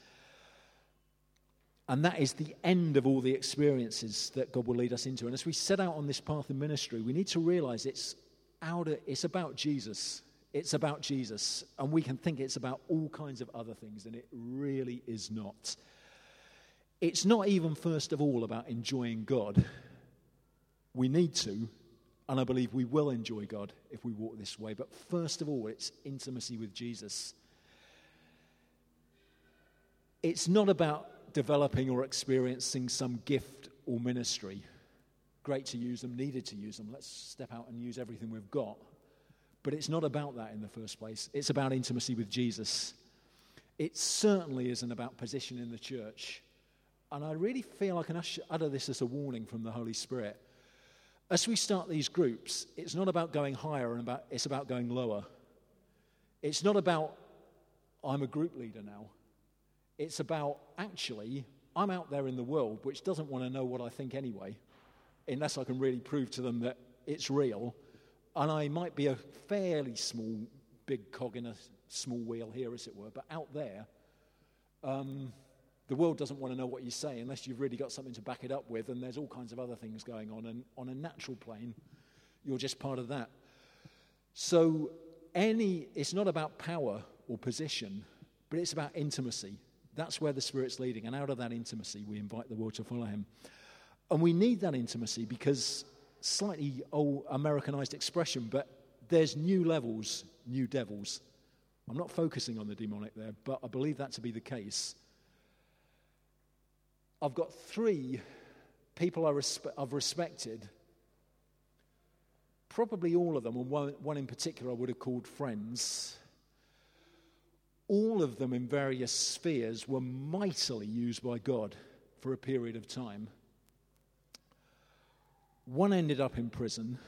And that is the end of all the experiences that God will lead us into. And as we set out on this path of ministry, we need to realize it's out of, it's about Jesus. It's about Jesus. And we can think it's about all kinds of other things, and it really is not. It's not even, first of all, about enjoying God. We need to, and I believe we will enjoy God if we walk this way. But first of all, it's intimacy with Jesus. It's not about developing or experiencing some gift or ministry. Great to use them, needed to use them. Let's step out and use everything we've got. But it's not about that in the first place. It's about intimacy with Jesus. It certainly isn't about position in the church. And I really feel I can utter this as a warning from the Holy Spirit. As we start these groups, it's not about going higher, and about it's about going lower. It's not about, I'm a group leader now. It's about, actually, I'm out there in the world, which doesn't want to know what I think anyway, unless I can really prove to them that it's real. And I might be a fairly small, big cog in a small wheel here, as it were. But out there, um, the world doesn't want to know what you say unless you've really got something to back it up with. And there's all kinds of other things going on. And on a natural plane, you're just part of that. So any, it's not about power or position, but it's about intimacy. That's where the Spirit's leading. And out of that intimacy, we invite the world to follow him. And we need that intimacy because, slightly old Americanized expression, but there's new levels, new devils. I'm not focusing on the demonic there, but I believe that to be the case. I've got three people I respe- I've respected. Probably all of them, and one, one in particular I would have called friends. All of them in various spheres were mightily used by God for a period of time. One ended up in prison.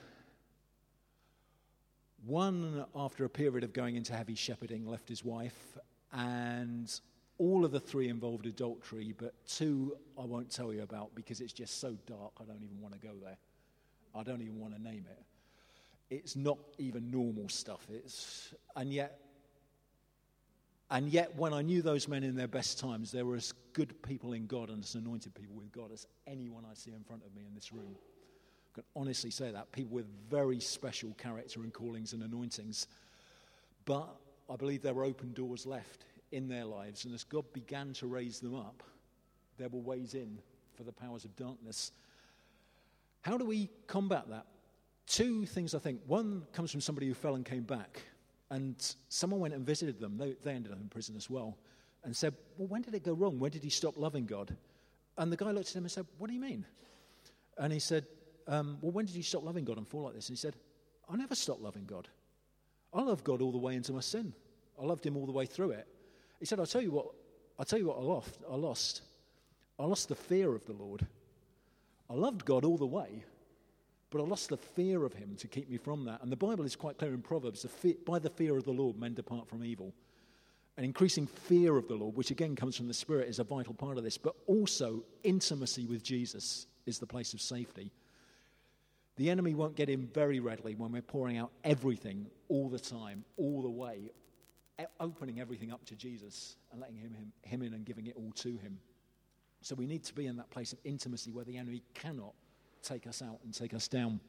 One, after a period of going into heavy shepherding, left his wife. And all of the three involved adultery, but two I won't tell you about because it's just so dark I don't even want to go there. I don't even want to name it. It's not even normal stuff. It's and yet And yet, when I knew those men in their best times, they were as good people in God and as anointed people with God as anyone I see in front of me in this room. I can honestly say that. People with very special character and callings and anointings. But I believe there were open doors left in their lives. And as God began to raise them up, there were ways in for the powers of darkness. How do we combat that? Two things, I think. One comes from somebody who fell and came back. And someone went and visited them. They, they ended up in prison as well. And said, well, when did it go wrong? When did he stop loving God? And the guy looked at him and said, what do you mean? And he said, um, well, when did you stop loving God and fall like this? And he said, I never stopped loving God. I loved God all the way into my sin. I loved him all the way through it. He said, I'll tell you what, I'll tell you what I lost. I lost. I lost the fear of the Lord. I loved God all the way, but I lost the fear of him to keep me from that. And the Bible is quite clear in Proverbs, the fe- by the fear of the Lord, men depart from evil. An increasing fear of the Lord, which again comes from the Spirit, is a vital part of this. But also, intimacy with Jesus is the place of safety. The enemy won't get in very readily when we're pouring out everything all the time, all the way, opening everything up to Jesus and letting him, him, him in and giving it all to him. So we need to be in that place of intimacy where the enemy cannot take us out and take us down.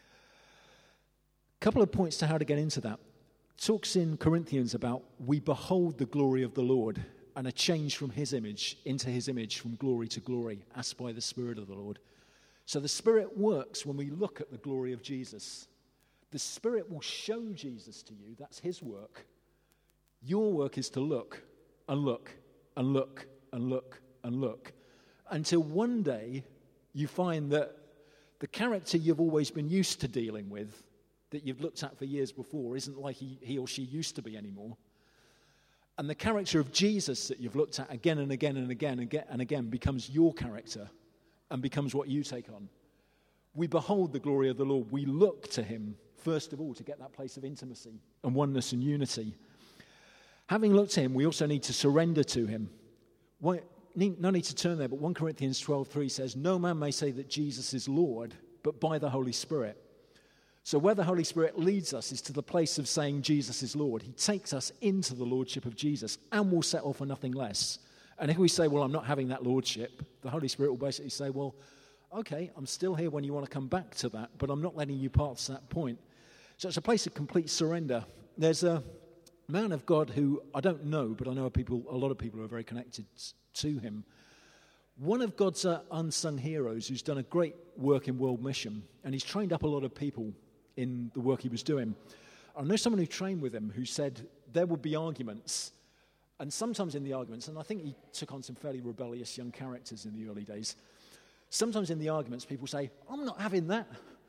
A couple of points to how to get into that. Talks in Corinthians about we behold the glory of the Lord and are changed from his image into his image from glory to glory, as by the Spirit of the Lord. So the Spirit works when we look at the glory of Jesus. The Spirit will show Jesus to you. That's his work. Your work is to look and look and look and look and look until one day you find that the character you've always been used to dealing with, that you've looked at for years before, isn't like he, he or she used to be anymore. And the character of Jesus that you've looked at again and again and again and again, and again becomes your character and becomes what you take on. We behold the glory of the Lord. We look to him, first of all, to get that place of intimacy and oneness and unity. Having looked to him, we also need to surrender to him. Why, need, no need to turn there, but First Corinthians twelve three says, no man may say that Jesus is Lord, but by the Holy Spirit. So where the Holy Spirit leads us is to the place of saying Jesus is Lord. He takes us into the lordship of Jesus and will settle for nothing less. And if we say, well, I'm not having that lordship, the Holy Spirit will basically say, well, okay, I'm still here when you want to come back to that, but I'm not letting you pass that point. So it's a place of complete surrender. There's a man of God who I don't know, but I know people, a lot of people who are very connected to him. One of God's uh, unsung heroes who's done a great work in world mission, and he's trained up a lot of people in the work he was doing. I know someone who trained with him who said there would be arguments, and sometimes in the arguments, and I think he took on some fairly rebellious young characters in the early days, sometimes in the arguments people say, I'm not having that.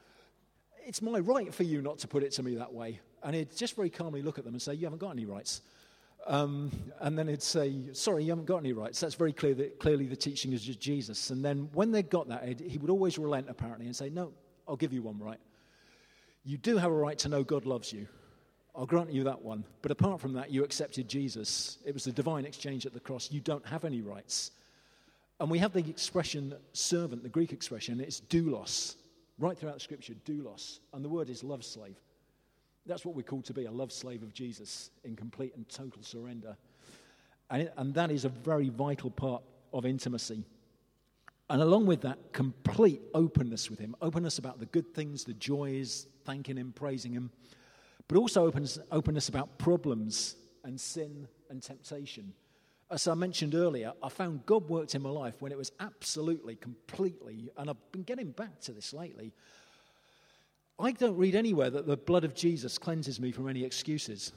It's my right for you not to put it to me that way. And he'd just very calmly look at them and say, you haven't got any rights. Um, and then he'd say, sorry, you haven't got any rights. That's very clear that clearly the teaching is just Jesus. And then when they got that, he would always relent apparently and say, no, I'll give you one right. You do have a right to know God loves you. I'll grant you that one. But apart from that, you accepted Jesus. It was the divine exchange at the cross. You don't have any rights. And we have the expression servant, the Greek expression, it's doulos. Right throughout the scripture, doulos. And the word is love slave. That's what we're called to be, a love slave of Jesus in complete and total surrender. And, it, and that is a very vital part of intimacy. And along with that, complete openness with him. Openness about the good things, the joys, thanking him, praising him. But also openness, openness about problems and sin and temptation. As I mentioned earlier, I found God worked in my life when it was absolutely, completely, and I've been getting back to this lately, I don't read anywhere that the blood of Jesus cleanses me from any excuses.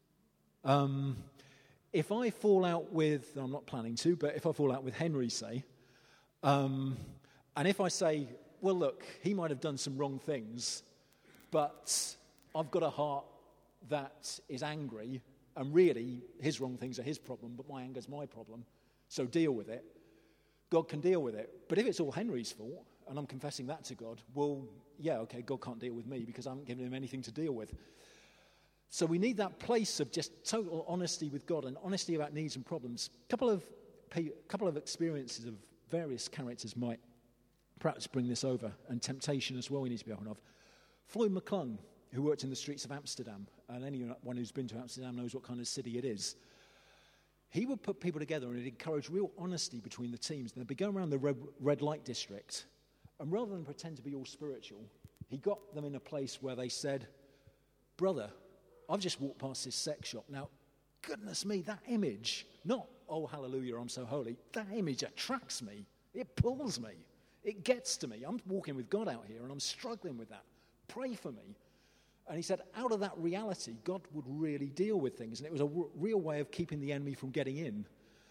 Um, if I fall out with, I'm not planning to, but if I fall out with Henry, say, um, and if I say, well, look, he might have done some wrong things, but I've got a heart that is angry, and really his wrong things are his problem, but my anger's my problem, so deal with it. God can deal with it. But if it's all Henry's fault, and I'm confessing that to God, well, yeah, okay, God can't deal with me because I haven't given him anything to deal with. So we need that place of just total honesty with God and honesty about needs and problems. A couple of, couple of experiences of various characters might perhaps bring this over, and temptation as well we need to be open of. Floyd McClung, who worked in the streets of Amsterdam, and anyone who's been to Amsterdam knows what kind of city it is. He would put people together and he'd encourage real honesty between the teams. And they'd be going around the red, red light district, and rather than pretend to be all spiritual, he got them in a place where they said, brother, I've just walked past this sex shop. Now, goodness me, that image, not, oh, hallelujah, I'm so holy, that image attracts me. It pulls me. It gets to me. I'm walking with God out here, and I'm struggling with that. Pray for me. And he said, out of that reality, God would really deal with things. And it was a r- real way of keeping the enemy from getting in.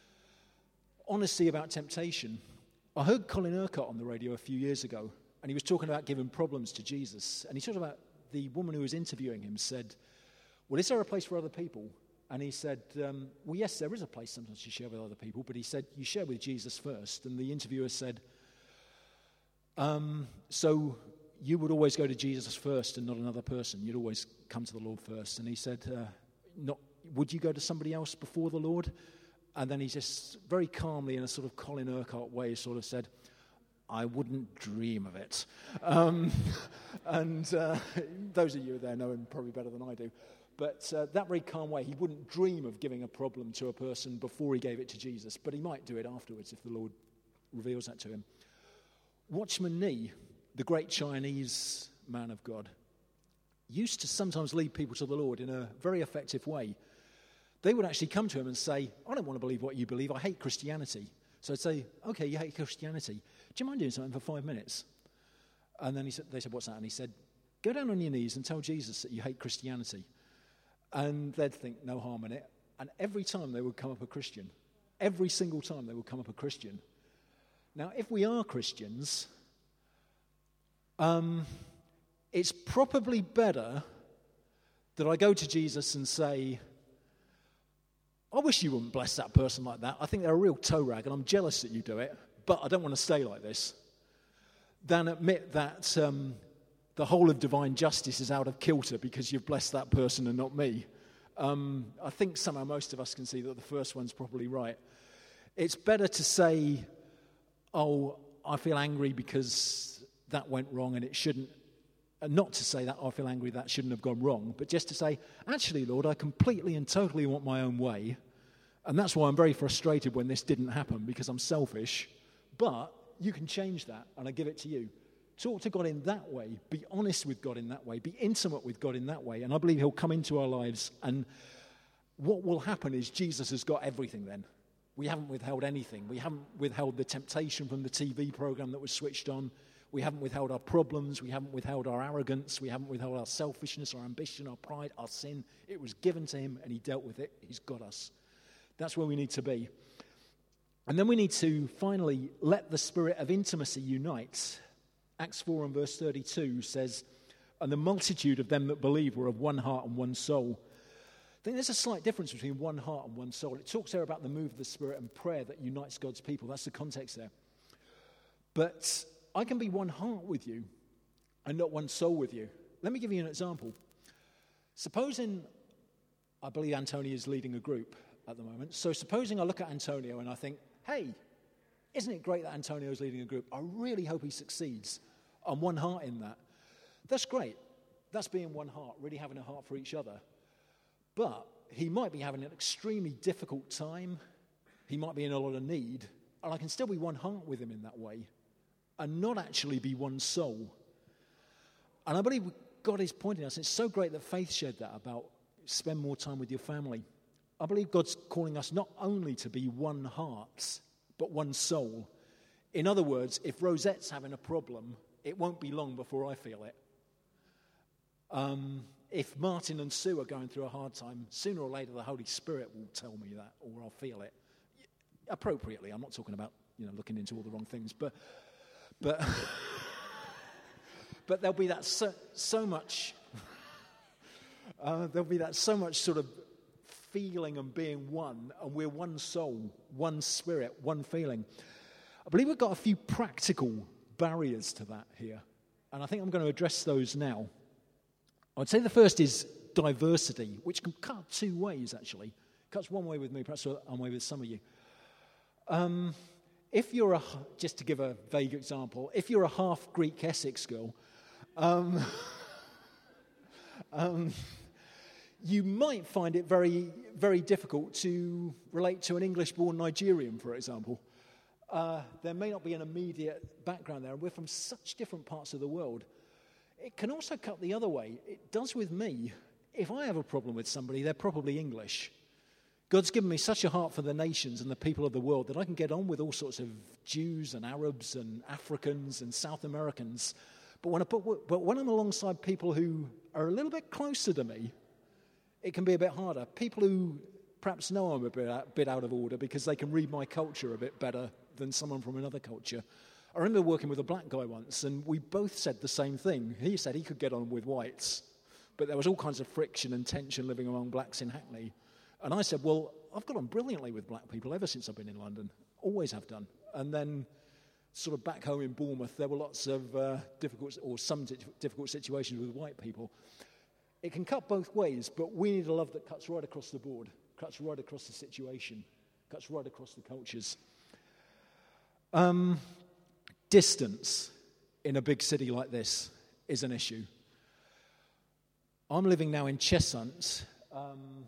Honesty about temptation. I heard Colin Urquhart on the radio a few years ago, and he was talking about giving problems to Jesus. And he talked about the woman who was interviewing him said, well, is there a place for other people? And he said, um, well, yes, there is a place sometimes you share with other people, but he said, you share with Jesus first. And the interviewer said, um, so you would always go to Jesus first and not another person. You'd always come to the Lord first. And he said, uh, not, would you go to somebody else before the Lord? And then he just very calmly, in a sort of Colin Urquhart way, sort of said, I wouldn't dream of it. Um, and uh, those of you there know him probably better than I do. But uh, that very calm way, he wouldn't dream of giving a problem to a person before he gave it to Jesus, but he might do it afterwards if the Lord reveals that to him. Watchman Nee, the great Chinese man of God, used to sometimes lead people to the Lord in a very effective way. They would actually come to him and say, I don't want to believe what you believe, I hate Christianity. So I'd say, okay, you hate Christianity. Do you mind doing something for five minutes? And then he said, they said, what's that? And he said, go down on your knees and tell Jesus that you hate Christianity. And they'd think, no harm in it. And every time they would come up a Christian. Every single time they would come up a Christian. Now, if we are Christians, um, it's probably better that I go to Jesus and say, I wish you wouldn't bless that person like that. I think they're a real toe rag, and I'm jealous that you do it, but I don't want to stay like this. Than admit that um, the whole of divine justice is out of kilter because you've blessed that person and not me. Um, I think somehow most of us can see that the first one's probably right. It's better to say, oh, I feel angry because that went wrong and it shouldn't, and not to say that I feel angry that shouldn't have gone wrong, but just to say, actually, Lord, I completely and totally want my own way, and that's why I'm very frustrated when this didn't happen, because I'm selfish, but you can change that, and I give it to you. Talk to God in that way. Be honest with God in that way. Be intimate with God in that way. And I believe he'll come into our lives. And what will happen is Jesus has got everything then. We haven't withheld anything. We haven't withheld the temptation from the T V program that was switched on. We haven't withheld our problems. We haven't withheld our arrogance. We haven't withheld our selfishness, our ambition, our pride, our sin. It was given to him and he dealt with it. He's got us. That's where we need to be. And then we need to finally let the spirit of intimacy unite. Acts four and verse thirty-two says, and the multitude of them that believe were of one heart and one soul. I think there's a slight difference between one heart and one soul. It talks there about the move of the Spirit and prayer that unites God's people. That's the context there. But I can be one heart with you and not one soul with you. Let me give you an example. Supposing, I believe Antonio is leading a group at the moment. So supposing I look at Antonio and I think, hey, isn't it great that Antonio is leading a group? I really hope he succeeds. I'm one heart in that. That's great. That's being one heart, really having a heart for each other. But he might be having an extremely difficult time. He might be in a lot of need. And I can still be one heart with him in that way and not actually be one soul. And I believe God is pointing us. It's so great that Faith shared that about spend more time with your family. I believe God's calling us not only to be one heart, but one soul. In other words, if Rosette's having a problem, it won't be long before I feel it. Um, if Martin and Sue are going through a hard time, sooner or later the Holy Spirit will tell me that, or I'll feel it. Appropriately, I'm not talking about, you know, looking into all the wrong things, but but but there'll be that so, so much. Uh, there'll be that so much sort of feeling and being one, and we're one soul, one spirit, one feeling. I believe we've got a few practical barriers to that here, and I think I'm going to address those now. I'd say the first is diversity, which can cut two ways, actually. It cuts one way with me, perhaps one way with some of you. Um, if you're a, just to give a vague example, if you're a half Greek Essex girl, um, um, you might find it very, very difficult to relate to an English-born Nigerian, for example. Uh, there may not be an immediate background there, and we're from such different parts of the world. It can also cut the other way. It does with me. If I have a problem with somebody, they're probably English. God's given me such a heart for the nations and the people of the world that I can get on with all sorts of Jews and Arabs and Africans and South Americans. But when, I put, but when I'm alongside people who are a little bit closer to me, it can be a bit harder. People who perhaps know I'm a bit out, bit out of order because they can read my culture a bit better than someone from another culture. I remember working with a black guy once, and we both said the same thing. He said he could get on with whites, but there was all kinds of friction and tension living among blacks in Hackney. And I said, well, I've got on brilliantly with black people ever since I've been in London. Always have done. And then sort of back home in Bournemouth, there were lots of uh, difficult, or some difficult situations with white people. It can cut both ways, but we need a love that cuts right across the board, cuts right across the situation, cuts right across the cultures. Um, distance in a big city like this is an issue. I'm living now in Cheshunt. Um,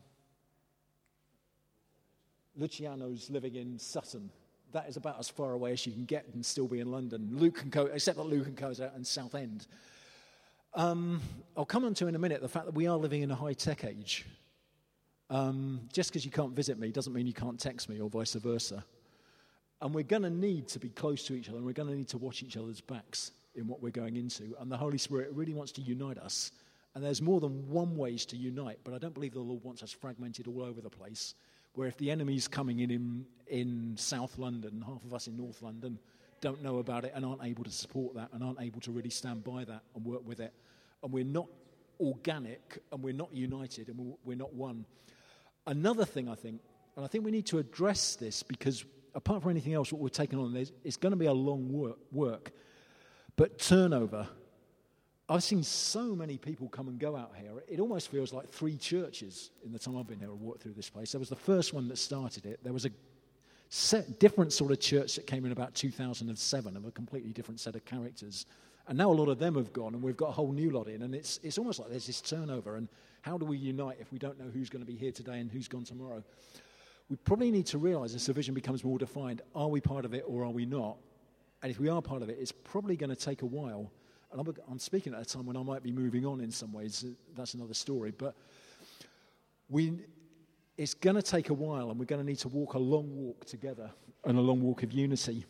Luciano's living in Sutton. That is about as far away as you can get and still be in London. Luke and Co, except that Luke and Co is out in Southend. Um, I'll come on to in a minute the fact that we are living in a high-tech age. Um, just because you can't visit me doesn't mean you can't text me or vice versa. And we're going to need to be close to each other, and we're going to need to watch each other's backs in what we're going into. And the Holy Spirit really wants to unite us. And there's more than one ways to unite, but I don't believe the Lord wants us fragmented all over the place, where if the enemy's coming in, in in South London, half of us in North London don't know about it and aren't able to support that and aren't able to really stand by that and work with it. And we're not organic and we're not united and we're not one. Another thing I think, and I think we need to address this because apart from anything else, what we're taking on, it's going to be a long work, work. But turnover. I've seen so many people come and go out here. It almost feels like three churches in the time I've been here and walked through this place. There was the first one that started it. There was a set, different sort of church that came in about two thousand seven of a completely different set of characters. And now a lot of them have gone and we've got a whole new lot in. And it's it's almost like there's this turnover. And how do we unite if we don't know who's going to be here today and who's gone tomorrow? We probably need to realize as the vision becomes more defined, are we part of it or are we not? And if we are part of it, it's probably going to take a while. And I'm, I'm speaking at a time when I might be moving on in some ways. That's another story. But we, it's going to take a while, and we're going to need to walk a long walk together and a long walk of unity.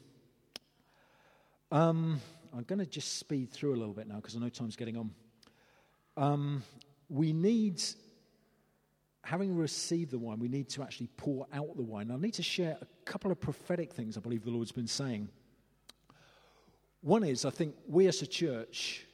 Um, I'm going to just speed through a little bit now because I know time's getting on. Um, we need, having received the wine, we need to actually pour out the wine. I need to share a couple of prophetic things I believe the Lord's been saying. One is, I think, we as a church,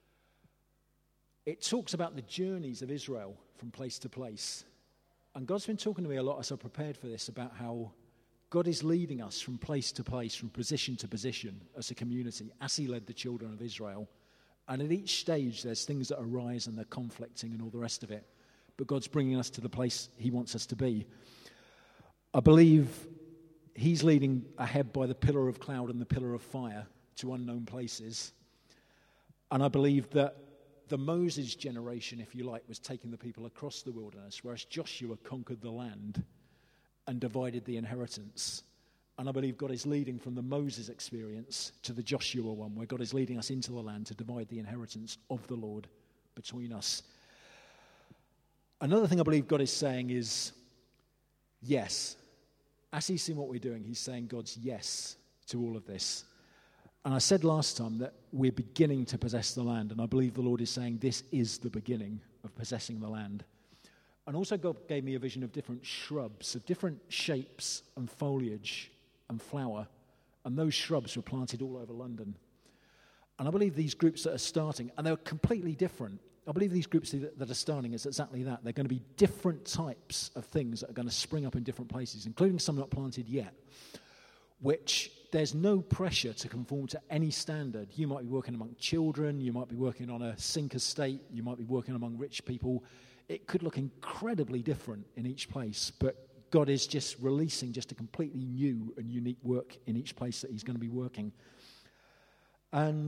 it talks about the journeys of Israel from place to place. And God's been talking to me a lot as I prepared for this about how God is leading us from place to place, from position to position as a community, as he led the children of Israel. And at each stage, there's things that arise and they're conflicting and all the rest of it. But God's bringing us to the place he wants us to be. I believe he's leading ahead by the pillar of cloud and the pillar of fire to unknown places. And I believe that the Moses generation, if you like, was taking the people across the wilderness, whereas Joshua conquered the land and divided the inheritance. And I believe God is leading from the Moses experience to the Joshua one, where God is leading us into the land to divide the inheritance of the Lord between us. Another thing I believe God is saying is, yes. As he's seen what we're doing, he's saying God's yes to all of this. And I said last time that we're beginning to possess the land, and I believe the Lord is saying this is the beginning of possessing the land. And also God gave me a vision of different shrubs, of different shapes and foliage and flower, and those shrubs were planted all over London. And I believe these groups that are starting, and they're completely different. I believe these groups that are starting is exactly that. They're going to be different types of things that are going to spring up in different places, including some not planted yet, which there's no pressure to conform to any standard. You might be working among children, you might be working on a sink estate, you might be working among rich people. It could look incredibly different in each place, but God is just releasing just a completely new and unique work in each place that he's going to be working. And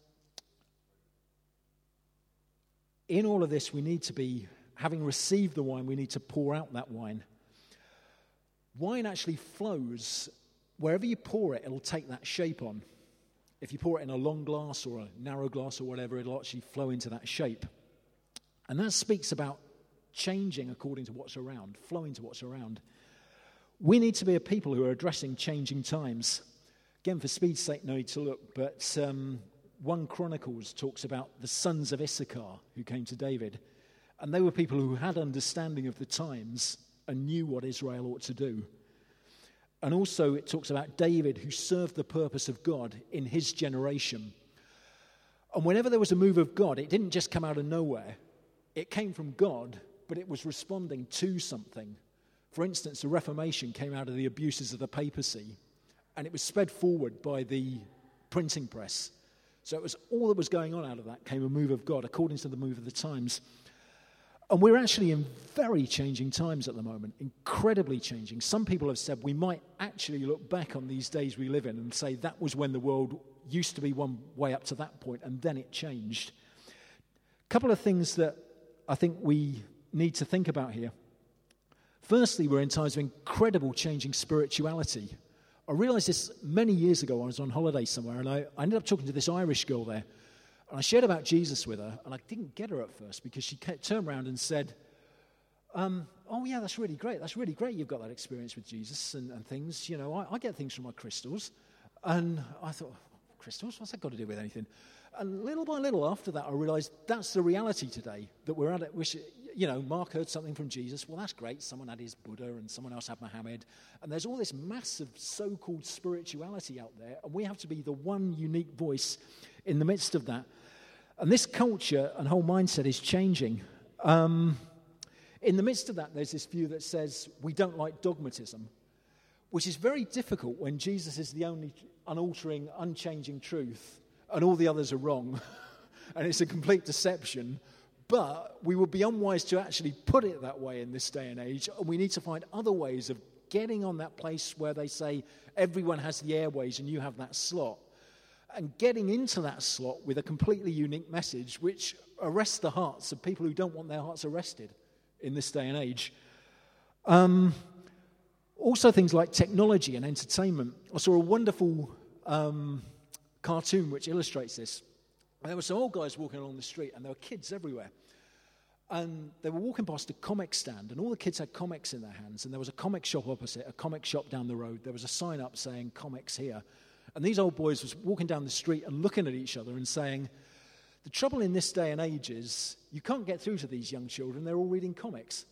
in all of this, we need to be, having received the wine, we need to pour out that wine. Wine actually flows. Wherever you pour it, it'll take that shape on. If you pour it in a long glass or a narrow glass or whatever, it'll actually flow into that shape. And that speaks about changing according to what's around, flowing to what's around. We need to be a people who are addressing changing times. Again, for speed's sake, no need to look, but um, First Chronicles talks about the sons of Issachar who came to David. And they were people who had understanding of the times and knew what Israel ought to do. And also it talks about David who served the purpose of God in his generation. And whenever there was a move of God, it didn't just come out of nowhere. It came from God, but it was responding to something. For instance, the Reformation came out of the abuses of the papacy, and it was sped forward by the printing press. So it was all that was going on out of that came a move of God, according to the move of the times. And we're actually in very changing times at the moment, incredibly changing. Some people have said we might actually look back on these days we live in and say that was when the world used to be one way up to that point, and then it changed. A couple of things that I think we need to think about here. Firstly, we're in times of incredible changing spirituality. I realized this many years ago. I was on holiday somewhere, and I, I ended up talking to this Irish girl there. And I shared about Jesus with her, and I didn't get her at first because she turned around and said, um, oh, yeah, that's really great. That's really great you've got that experience with Jesus and, and things. You know, I, I get things from my crystals. And I thought, crystals? What's that got to do with anything? And little by little after that, I realized that's the reality today, that we're at it. Which, you know, Mark heard something from Jesus. Well, that's great. Someone had his Buddha and someone else had Muhammad. And there's all this massive so-called spirituality out there, and we have to be the one unique voice in the midst of that. And this culture and whole mindset is changing. Um, in the midst of that, there's this view that says we don't like dogmatism, which is very difficult when Jesus is the only unaltering, unchanging truth, and all the others are wrong, and it's a complete deception. But we would be unwise to actually put it that way in this day and age, and we need to find other ways of getting on that place where they say everyone has the airways and you have that slot, and getting into that slot with a completely unique message which arrests the hearts of people who don't want their hearts arrested in this day and age. Um, also things like technology and entertainment. I saw a wonderful um, cartoon which illustrates this. And there were some old guys walking along the street, and there were kids everywhere. And they were walking past a comic stand, and all the kids had comics in their hands. And there was a comic shop opposite, a comic shop down the road. There was a sign up saying, comics here. And these old boys was walking down the street and looking at each other and saying, the trouble in this day and age is you can't get through to these young children. They're all reading comics.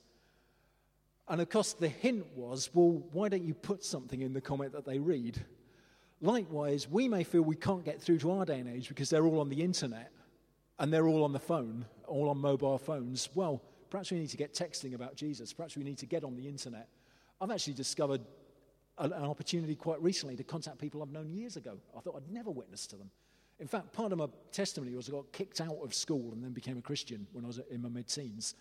And of course, the hint was, well, why don't you put something in the comic that they read? Likewise, we may feel we can't get through to our day and age because they're all on the internet and they're all on the phone, all on mobile phones. Well, perhaps we need to get texting about Jesus. Perhaps we need to get on the internet. I've actually discovered an opportunity quite recently to contact people I've known years ago. I thought I'd never witnessed to them. In fact, part of my testimony was I got kicked out of school and then became a Christian when I was in my mid-teens.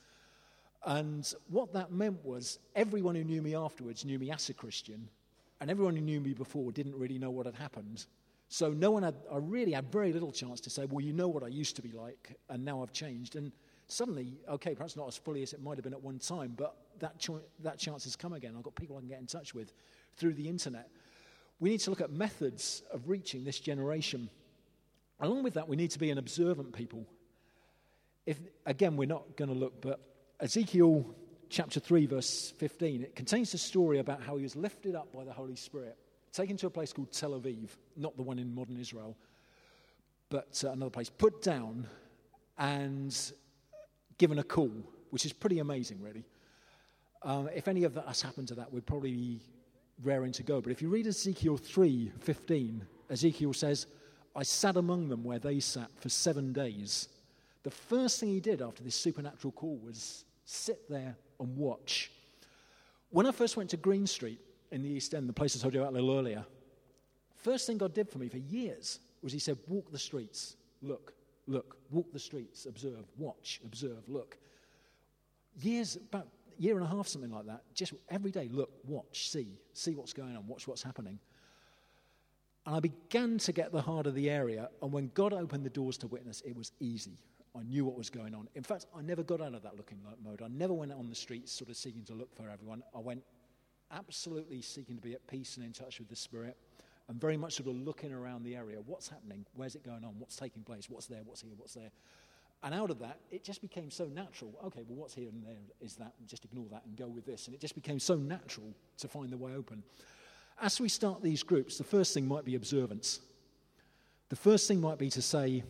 And what that meant was everyone who knew me afterwards knew me as a Christian, and everyone who knew me before didn't really know what had happened. So no one had, I really had very little chance to say, well, you know what I used to be like, and now I've changed. And suddenly, okay, perhaps not as fully as it might have been at one time, but that, cho- that chance has come again. I've got people I can get in touch with through the internet. We need to look at methods of reaching this generation. Along with that, we need to be an observant people. If, again, we're not going to look, but Ezekiel chapter three, verse fifteen, it contains a story about how he was lifted up by the Holy Spirit, taken to a place called Tel Aviv, not the one in modern Israel, but uh, another place, put down and given a call, which is pretty amazing, really. Um, if any of us happened to that, we'd probably be raring to go. But if you read Ezekiel three fifteen, Ezekiel says, I sat among them where they sat for seven days. The first thing he did after this supernatural call was sit there and watch. When I first went to Green Street in the East End, the place I told you about a little earlier, first thing God did for me for years was he said, walk the streets, look, look, walk the streets, observe, watch, observe, look. Years, about a year and a half, something like that, just every day, look, watch, see, see what's going on, watch what's happening. And I began to get the heart of the area, and when God opened the doors to witness, it was easy. I knew what was going on. In fact, I never got out of that looking mode. I never went out on the streets sort of seeking to look for everyone. I went absolutely seeking to be at peace and in touch with the Spirit, and very much sort of looking around the area. What's happening? Where's it going on? What's taking place? What's there? What's here? What's there? And out of that, it just became so natural. Okay, well, what's here and there is that, and just ignore that and go with this. And it just became so natural to find the way open. As we start these groups, the first thing might be observance. The first thing might be to say,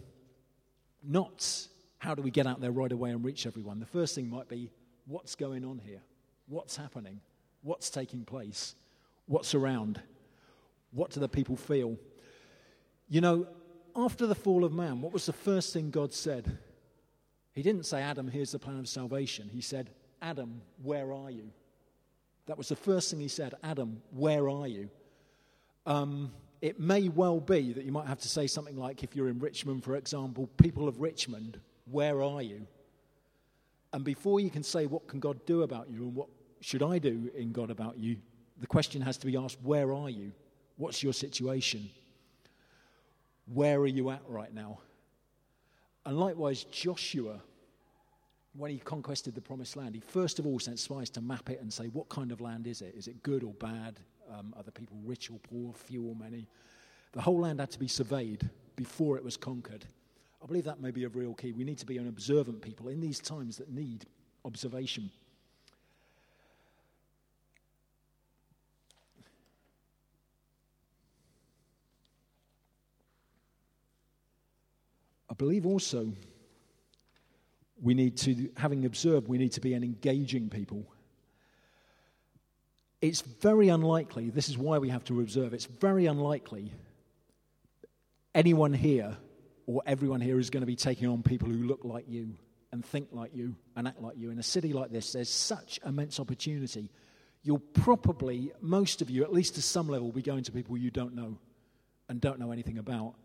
not how do we get out there right away and reach everyone. The first thing might be, what's going on here? What's happening? What's taking place? What's around? What do the people feel? You know, after the fall of man, what was the first thing God said? He didn't say, Adam, here's the plan of salvation. He said, Adam, where are you? That was the first thing he said. Adam, where are you? Um, it may well be that you might have to say something like, if you're in Richmond, for example, people of Richmond, where are you? And before you can say, what can God do about you and what should I do in God about you, the question has to be asked, where are you? What's your situation? Where are you at right now? And likewise, Joshua, when he conquered the promised land, he first of all sent spies to map it and say, what kind of land is it? Is it good or bad? Um, are the people rich or poor, few or many? The whole land had to be surveyed before it was conquered. I believe that may be a real key. We need to be an observant people in these times that need observation. I believe also we need to, having observed, we need to be an engaging people. It's very unlikely, this is why we have to observe, it's very unlikely anyone here or everyone here is going to be taking on people who look like you and think like you and act like you. In a city like this, there's such immense opportunity. You'll probably, most of you, at least to some level, be going to people you don't know and don't know anything about.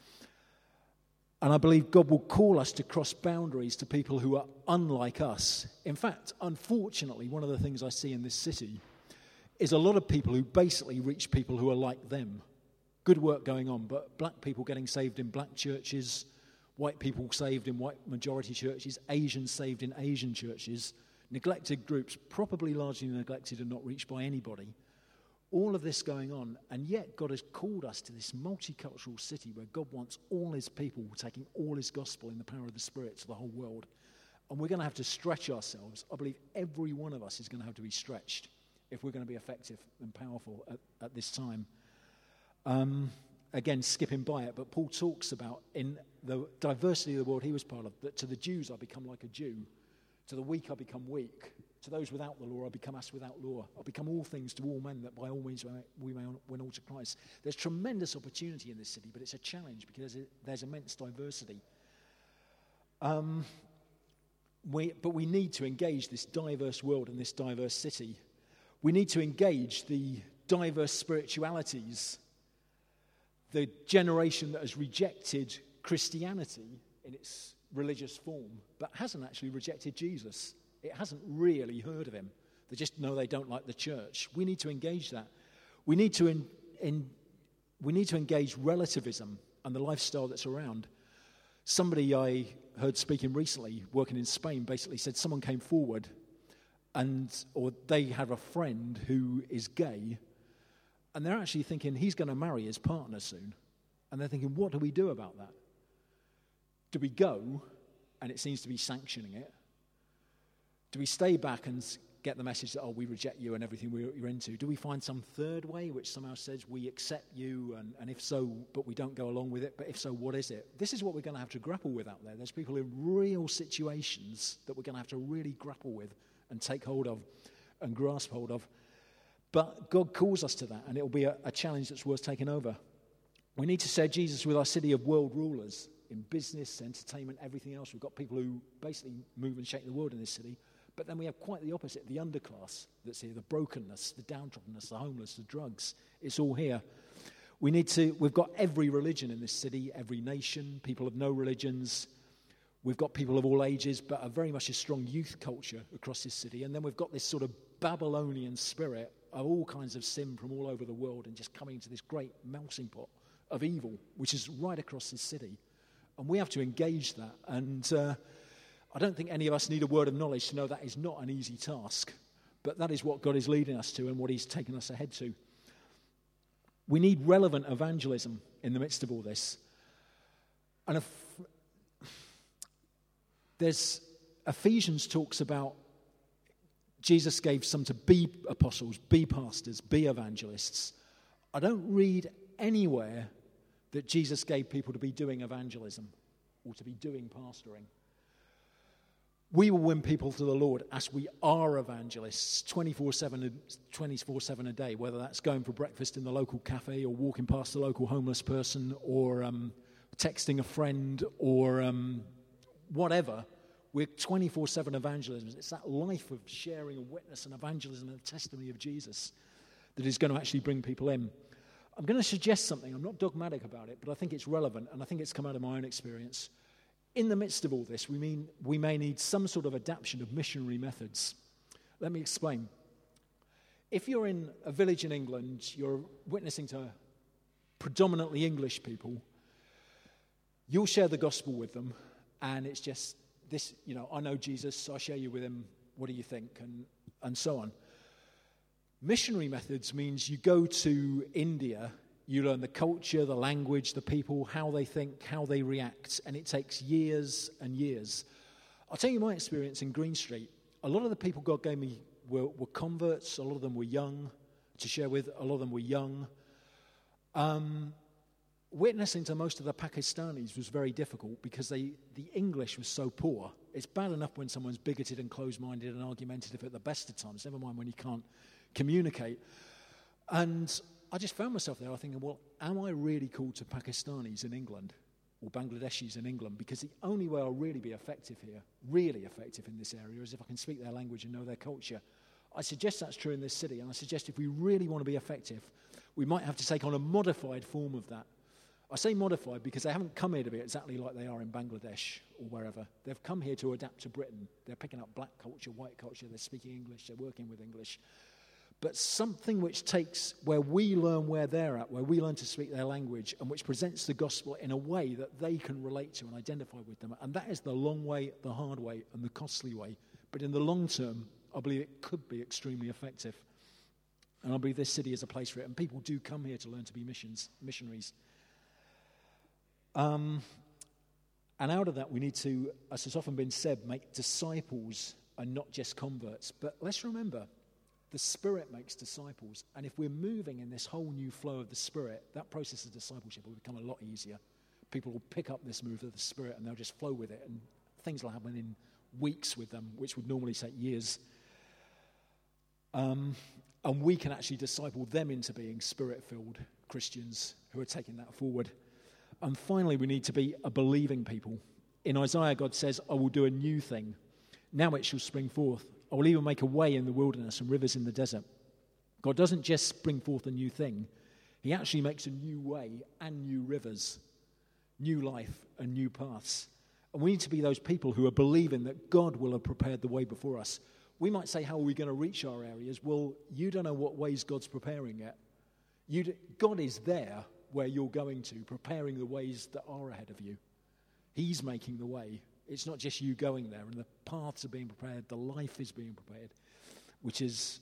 And I believe God will call us to cross boundaries to people who are unlike us. In fact, unfortunately, one of the things I see in this city is a lot of people who basically reach people who are like them. Good work going on, but black people getting saved in black churches, white people saved in white majority churches, Asians saved in Asian churches, neglected groups, probably largely neglected and not reached by anybody. All of this going on, and yet God has called us to this multicultural city where God wants all his people taking all his gospel in the power of the Spirit to the whole world. And we're going to have to stretch ourselves. I believe every one of us is going to have to be stretched if we're going to be effective and powerful at, at this time. Um, again, skipping by it, but Paul talks about in the diversity of the world he was part of, that to the Jews I become like a Jew, to the weak I become weak, to those without the law I become as without law, I become all things to all men, that by all means we may win all to Christ. There's tremendous opportunity in this city, but it's a challenge because it, there's immense diversity. Um, we, but we need to engage this diverse world and this diverse city. We need to engage the diverse spiritualities. The generation that has rejected Christianity in its religious form, but hasn't actually rejected Jesus. It hasn't really heard of him. They just know they don't like the church. We need to engage that. We need to in, in, we need to engage relativism and the lifestyle that's around. Somebody I heard speaking recently, working in Spain, basically said someone came forward and or they have a friend who is gay, and they're actually thinking he's going to marry his partner soon. And they're thinking, what do we do about that? Do we go, and it seems to be sanctioning it? Do we stay back and get the message that, oh, we reject you and everything you're into? Do we find some third way which somehow says we accept you, and, and if so, but we don't go along with it? But if so, what is it? This is what we're going to have to grapple with out there. There's people in real situations that we're going to have to really grapple with and take hold of and grasp hold of. But God calls us to that, and it'll be a, a challenge that's worth taking over. We need to share Jesus with our city of world rulers in business, entertainment, everything else. We've got people who basically move and shake the world in this city. But then we have quite the opposite, the underclass that's here, the brokenness, the downtroddenness, the homeless, the drugs. It's all here. We need to, we've got every religion in this city, every nation, people of no religions. We've got people of all ages, but a very much a strong youth culture across this city. And then we've got this sort of Babylonian spirit of all kinds of sin from all over the world and just coming into this great melting pot of evil, which is right across this city. And we have to engage that. And uh, I don't think any of us need a word of knowledge to know that is not an easy task. But that is what God is leading us to and what he's taken us ahead to. We need relevant evangelism in the midst of all this. And if, there's Ephesians talks about Jesus gave some to be apostles, be pastors, be evangelists. I don't read anywhere that Jesus gave people to be doing evangelism or to be doing pastoring. We will win people to the Lord as we are evangelists twenty-four seven, twenty-four seven a day, whether that's going for breakfast in the local cafe or walking past the local homeless person or um, texting a friend or um, whatever. We're twenty-four seven evangelism. It's that life of sharing and witness and evangelism and the testimony of Jesus that is going to actually bring people in. I'm going to suggest something. I'm not dogmatic about it, but I think it's relevant, and I think it's come out of my own experience. In the midst of all this, we mean we may need some sort of adaptation of missionary methods. Let me explain. If you're in a village in England, you're witnessing to predominantly English people, you'll share the gospel with them, and it's just this, you know, I know Jesus, I share you with him, what do you think, and, and so on. Missionary methods means you go to India, you learn the culture, the language, the people, how they think, how they react, and it takes years and years. I'll tell you my experience in Green Street. A lot of the people God gave me were, were converts, a lot of them were young, to share with, a lot of them were young. Um... Witnessing to most of the Pakistanis was very difficult because they, the English was so poor. It's bad enough when someone's bigoted and closed-minded and argumentative at the best of times, never mind when you can't communicate. And I just found myself there thinking, well, am I really called to Pakistanis in England or Bangladeshis in England? Because the only way I'll really be effective here, really effective in this area, is if I can speak their language and know their culture. I suggest that's true in this city, and I suggest if we really want to be effective, we might have to take on a modified form of that. I say modified because they haven't come here to be exactly like they are in Bangladesh or wherever. They've come here to adapt to Britain. They're picking up black culture, white culture, they're speaking English, they're working with English. But something which takes where we learn where they're at, where we learn to speak their language, and which presents the gospel in a way that they can relate to and identify with them. And that is the long way, the hard way, and the costly way. But in the long term, I believe it could be extremely effective. And I believe this city is a place for it. And people do come here to learn to be missions, missionaries. Um, and out of that, we need to, as has often been said, make disciples and not just converts. But let's remember, the Spirit makes disciples. And if we're moving in this whole new flow of the Spirit, that process of discipleship will become a lot easier. People will pick up this move of the Spirit and they'll just flow with it. And things will happen in weeks with them, which would normally take years. Um, and we can actually disciple them into being Spirit-filled Christians who are taking that forward. And finally, we need to be a believing people. In Isaiah, God says, I will do a new thing. Now it shall spring forth. I will even make a way in the wilderness and rivers in the desert. God doesn't just bring forth a new thing. He actually makes a new way and new rivers, new life and new paths. And we need to be those people who are believing that God will have prepared the way before us. We might say, how are we going to reach our areas? Well, you don't know what ways God's preparing yet. You do, God is there where you're going to, preparing the ways that are ahead of you. He's making the way. It's not just you going there, and the paths are being prepared, the life is being prepared, which is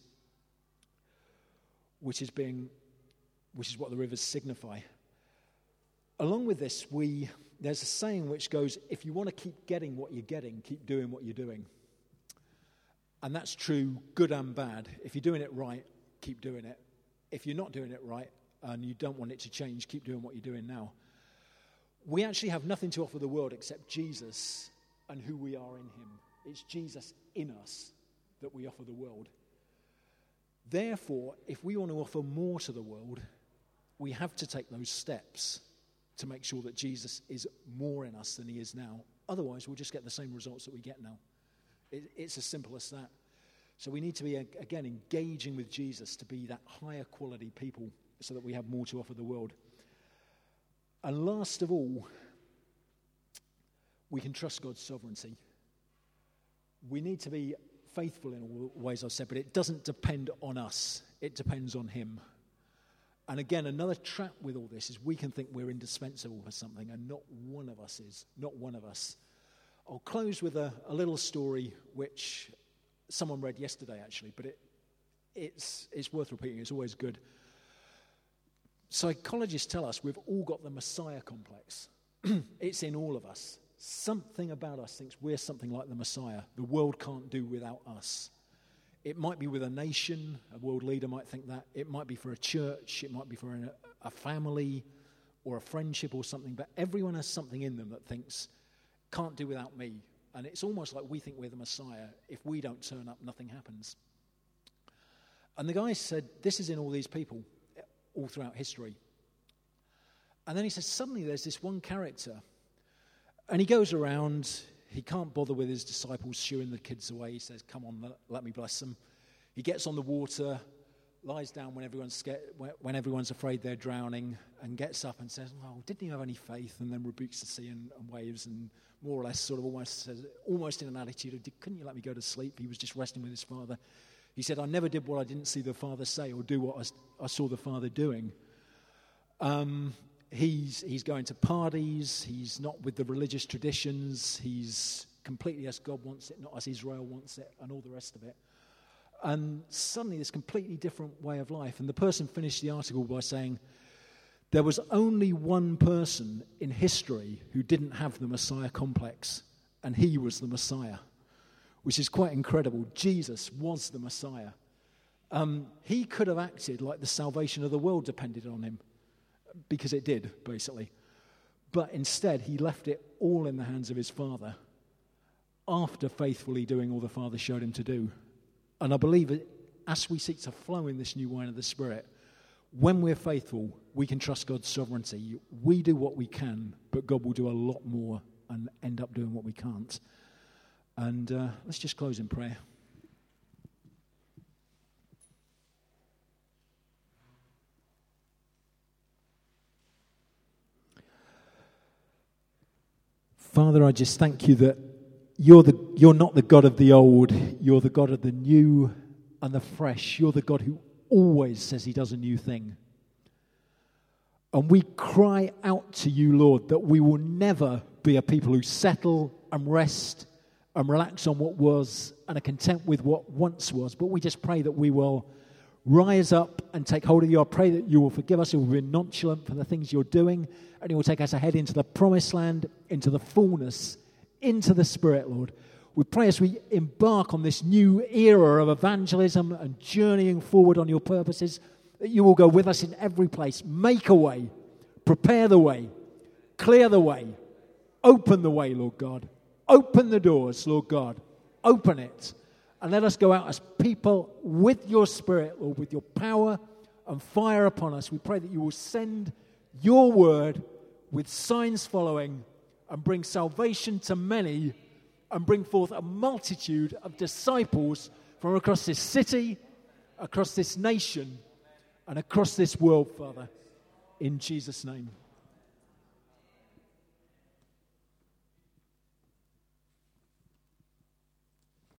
which is being which is what the rivers signify. Along with this, we there's a saying which goes, if you want to keep getting what you're getting, keep doing what you're doing. And that's true, good and bad. If you're doing it right, keep doing it. If you're not doing it right, and you don't want it to change, keep doing what you're doing now. We actually have nothing to offer the world except Jesus and who we are in him. It's Jesus in us that we offer the world. Therefore, if we want to offer more to the world, we have to take those steps to make sure that Jesus is more in us than he is now. Otherwise, we'll just get the same results that we get now. It, it's as simple as that. So we need to be, again, engaging with Jesus to be that higher quality people so that we have more to offer the world. And last of all, we can trust God's sovereignty. We need to be faithful in all ways I've said, but it doesn't depend on us. It depends on him. And again, another trap with all this is we can think we're indispensable for something, and not one of us is. Not one of us. I'll close with a, a little story which someone read yesterday, actually, but it, it's, it's worth repeating. It's always good. Psychologists tell us we've all got the Messiah complex. It's in all of us. Something about us thinks we're something like the Messiah. The world can't do without us. It might be with a nation. A world leader might think that. It might be for a church. It might be for a, a family or a friendship or something. But everyone has something in them that thinks, can't do without me. And it's almost like we think we're the Messiah. If we don't turn up, nothing happens. And the guy said, this is in all these people all throughout history. And then he says, suddenly there's this one character, and he goes around, he can't bother with his disciples shooing the kids away. He says, come on, let, let me bless them. He gets on the water, lies down when everyone's scared, when everyone's afraid they're drowning, and gets up and says, well, didn't you have any faith? And then rebukes the sea and, and waves, and more or less sort of almost says, almost in an attitude of, couldn't you let me go to sleep? He was just resting with his Father. He said, I never did what I didn't see the Father say or do what I, I saw the Father doing. Um, he's he's going to parties. He's not with the religious traditions. He's completely as God wants it, not as Israel wants it, and all the rest of it. And suddenly this completely different way of life. And the person finished the article by saying, there was only one person in history who didn't have the Messiah complex, and he was the Messiah, which is quite incredible. Jesus was the Messiah. Um, he could have acted like the salvation of the world depended on him, because it did, basically. But instead, he left it all in the hands of his Father after faithfully doing all the Father showed him to do. And I believe that as we seek to flow in this new wine of the Spirit, when we're faithful, we can trust God's sovereignty. We do what we can, but God will do a lot more and end up doing what we can't. And uh, let's just close in prayer. Father, I just thank you that you're the you're not the God of the old, you're the God of the new and the fresh. You're the God who always says he does a new thing. And we cry out to you, Lord, that we will never be a people who settle and rest and relax on what was and are content with what once was. But we just pray that we will rise up and take hold of you. I pray that you will forgive us if we've been nonchalant for the things you're doing, and you will take us ahead into the promised land, into the fullness, into the Spirit, Lord. We pray as we embark on this new era of evangelism and journeying forward on your purposes, that you will go with us in every place. Make a way, prepare the way, clear the way, open the way, Lord God. Open the doors, Lord God. Open it. And let us go out as people with your Spirit, Lord, with your power and fire upon us. We pray that you will send your word with signs following and bring salvation to many and bring forth a multitude of disciples from across this city, across this nation, and across this world, Father. In Jesus' name.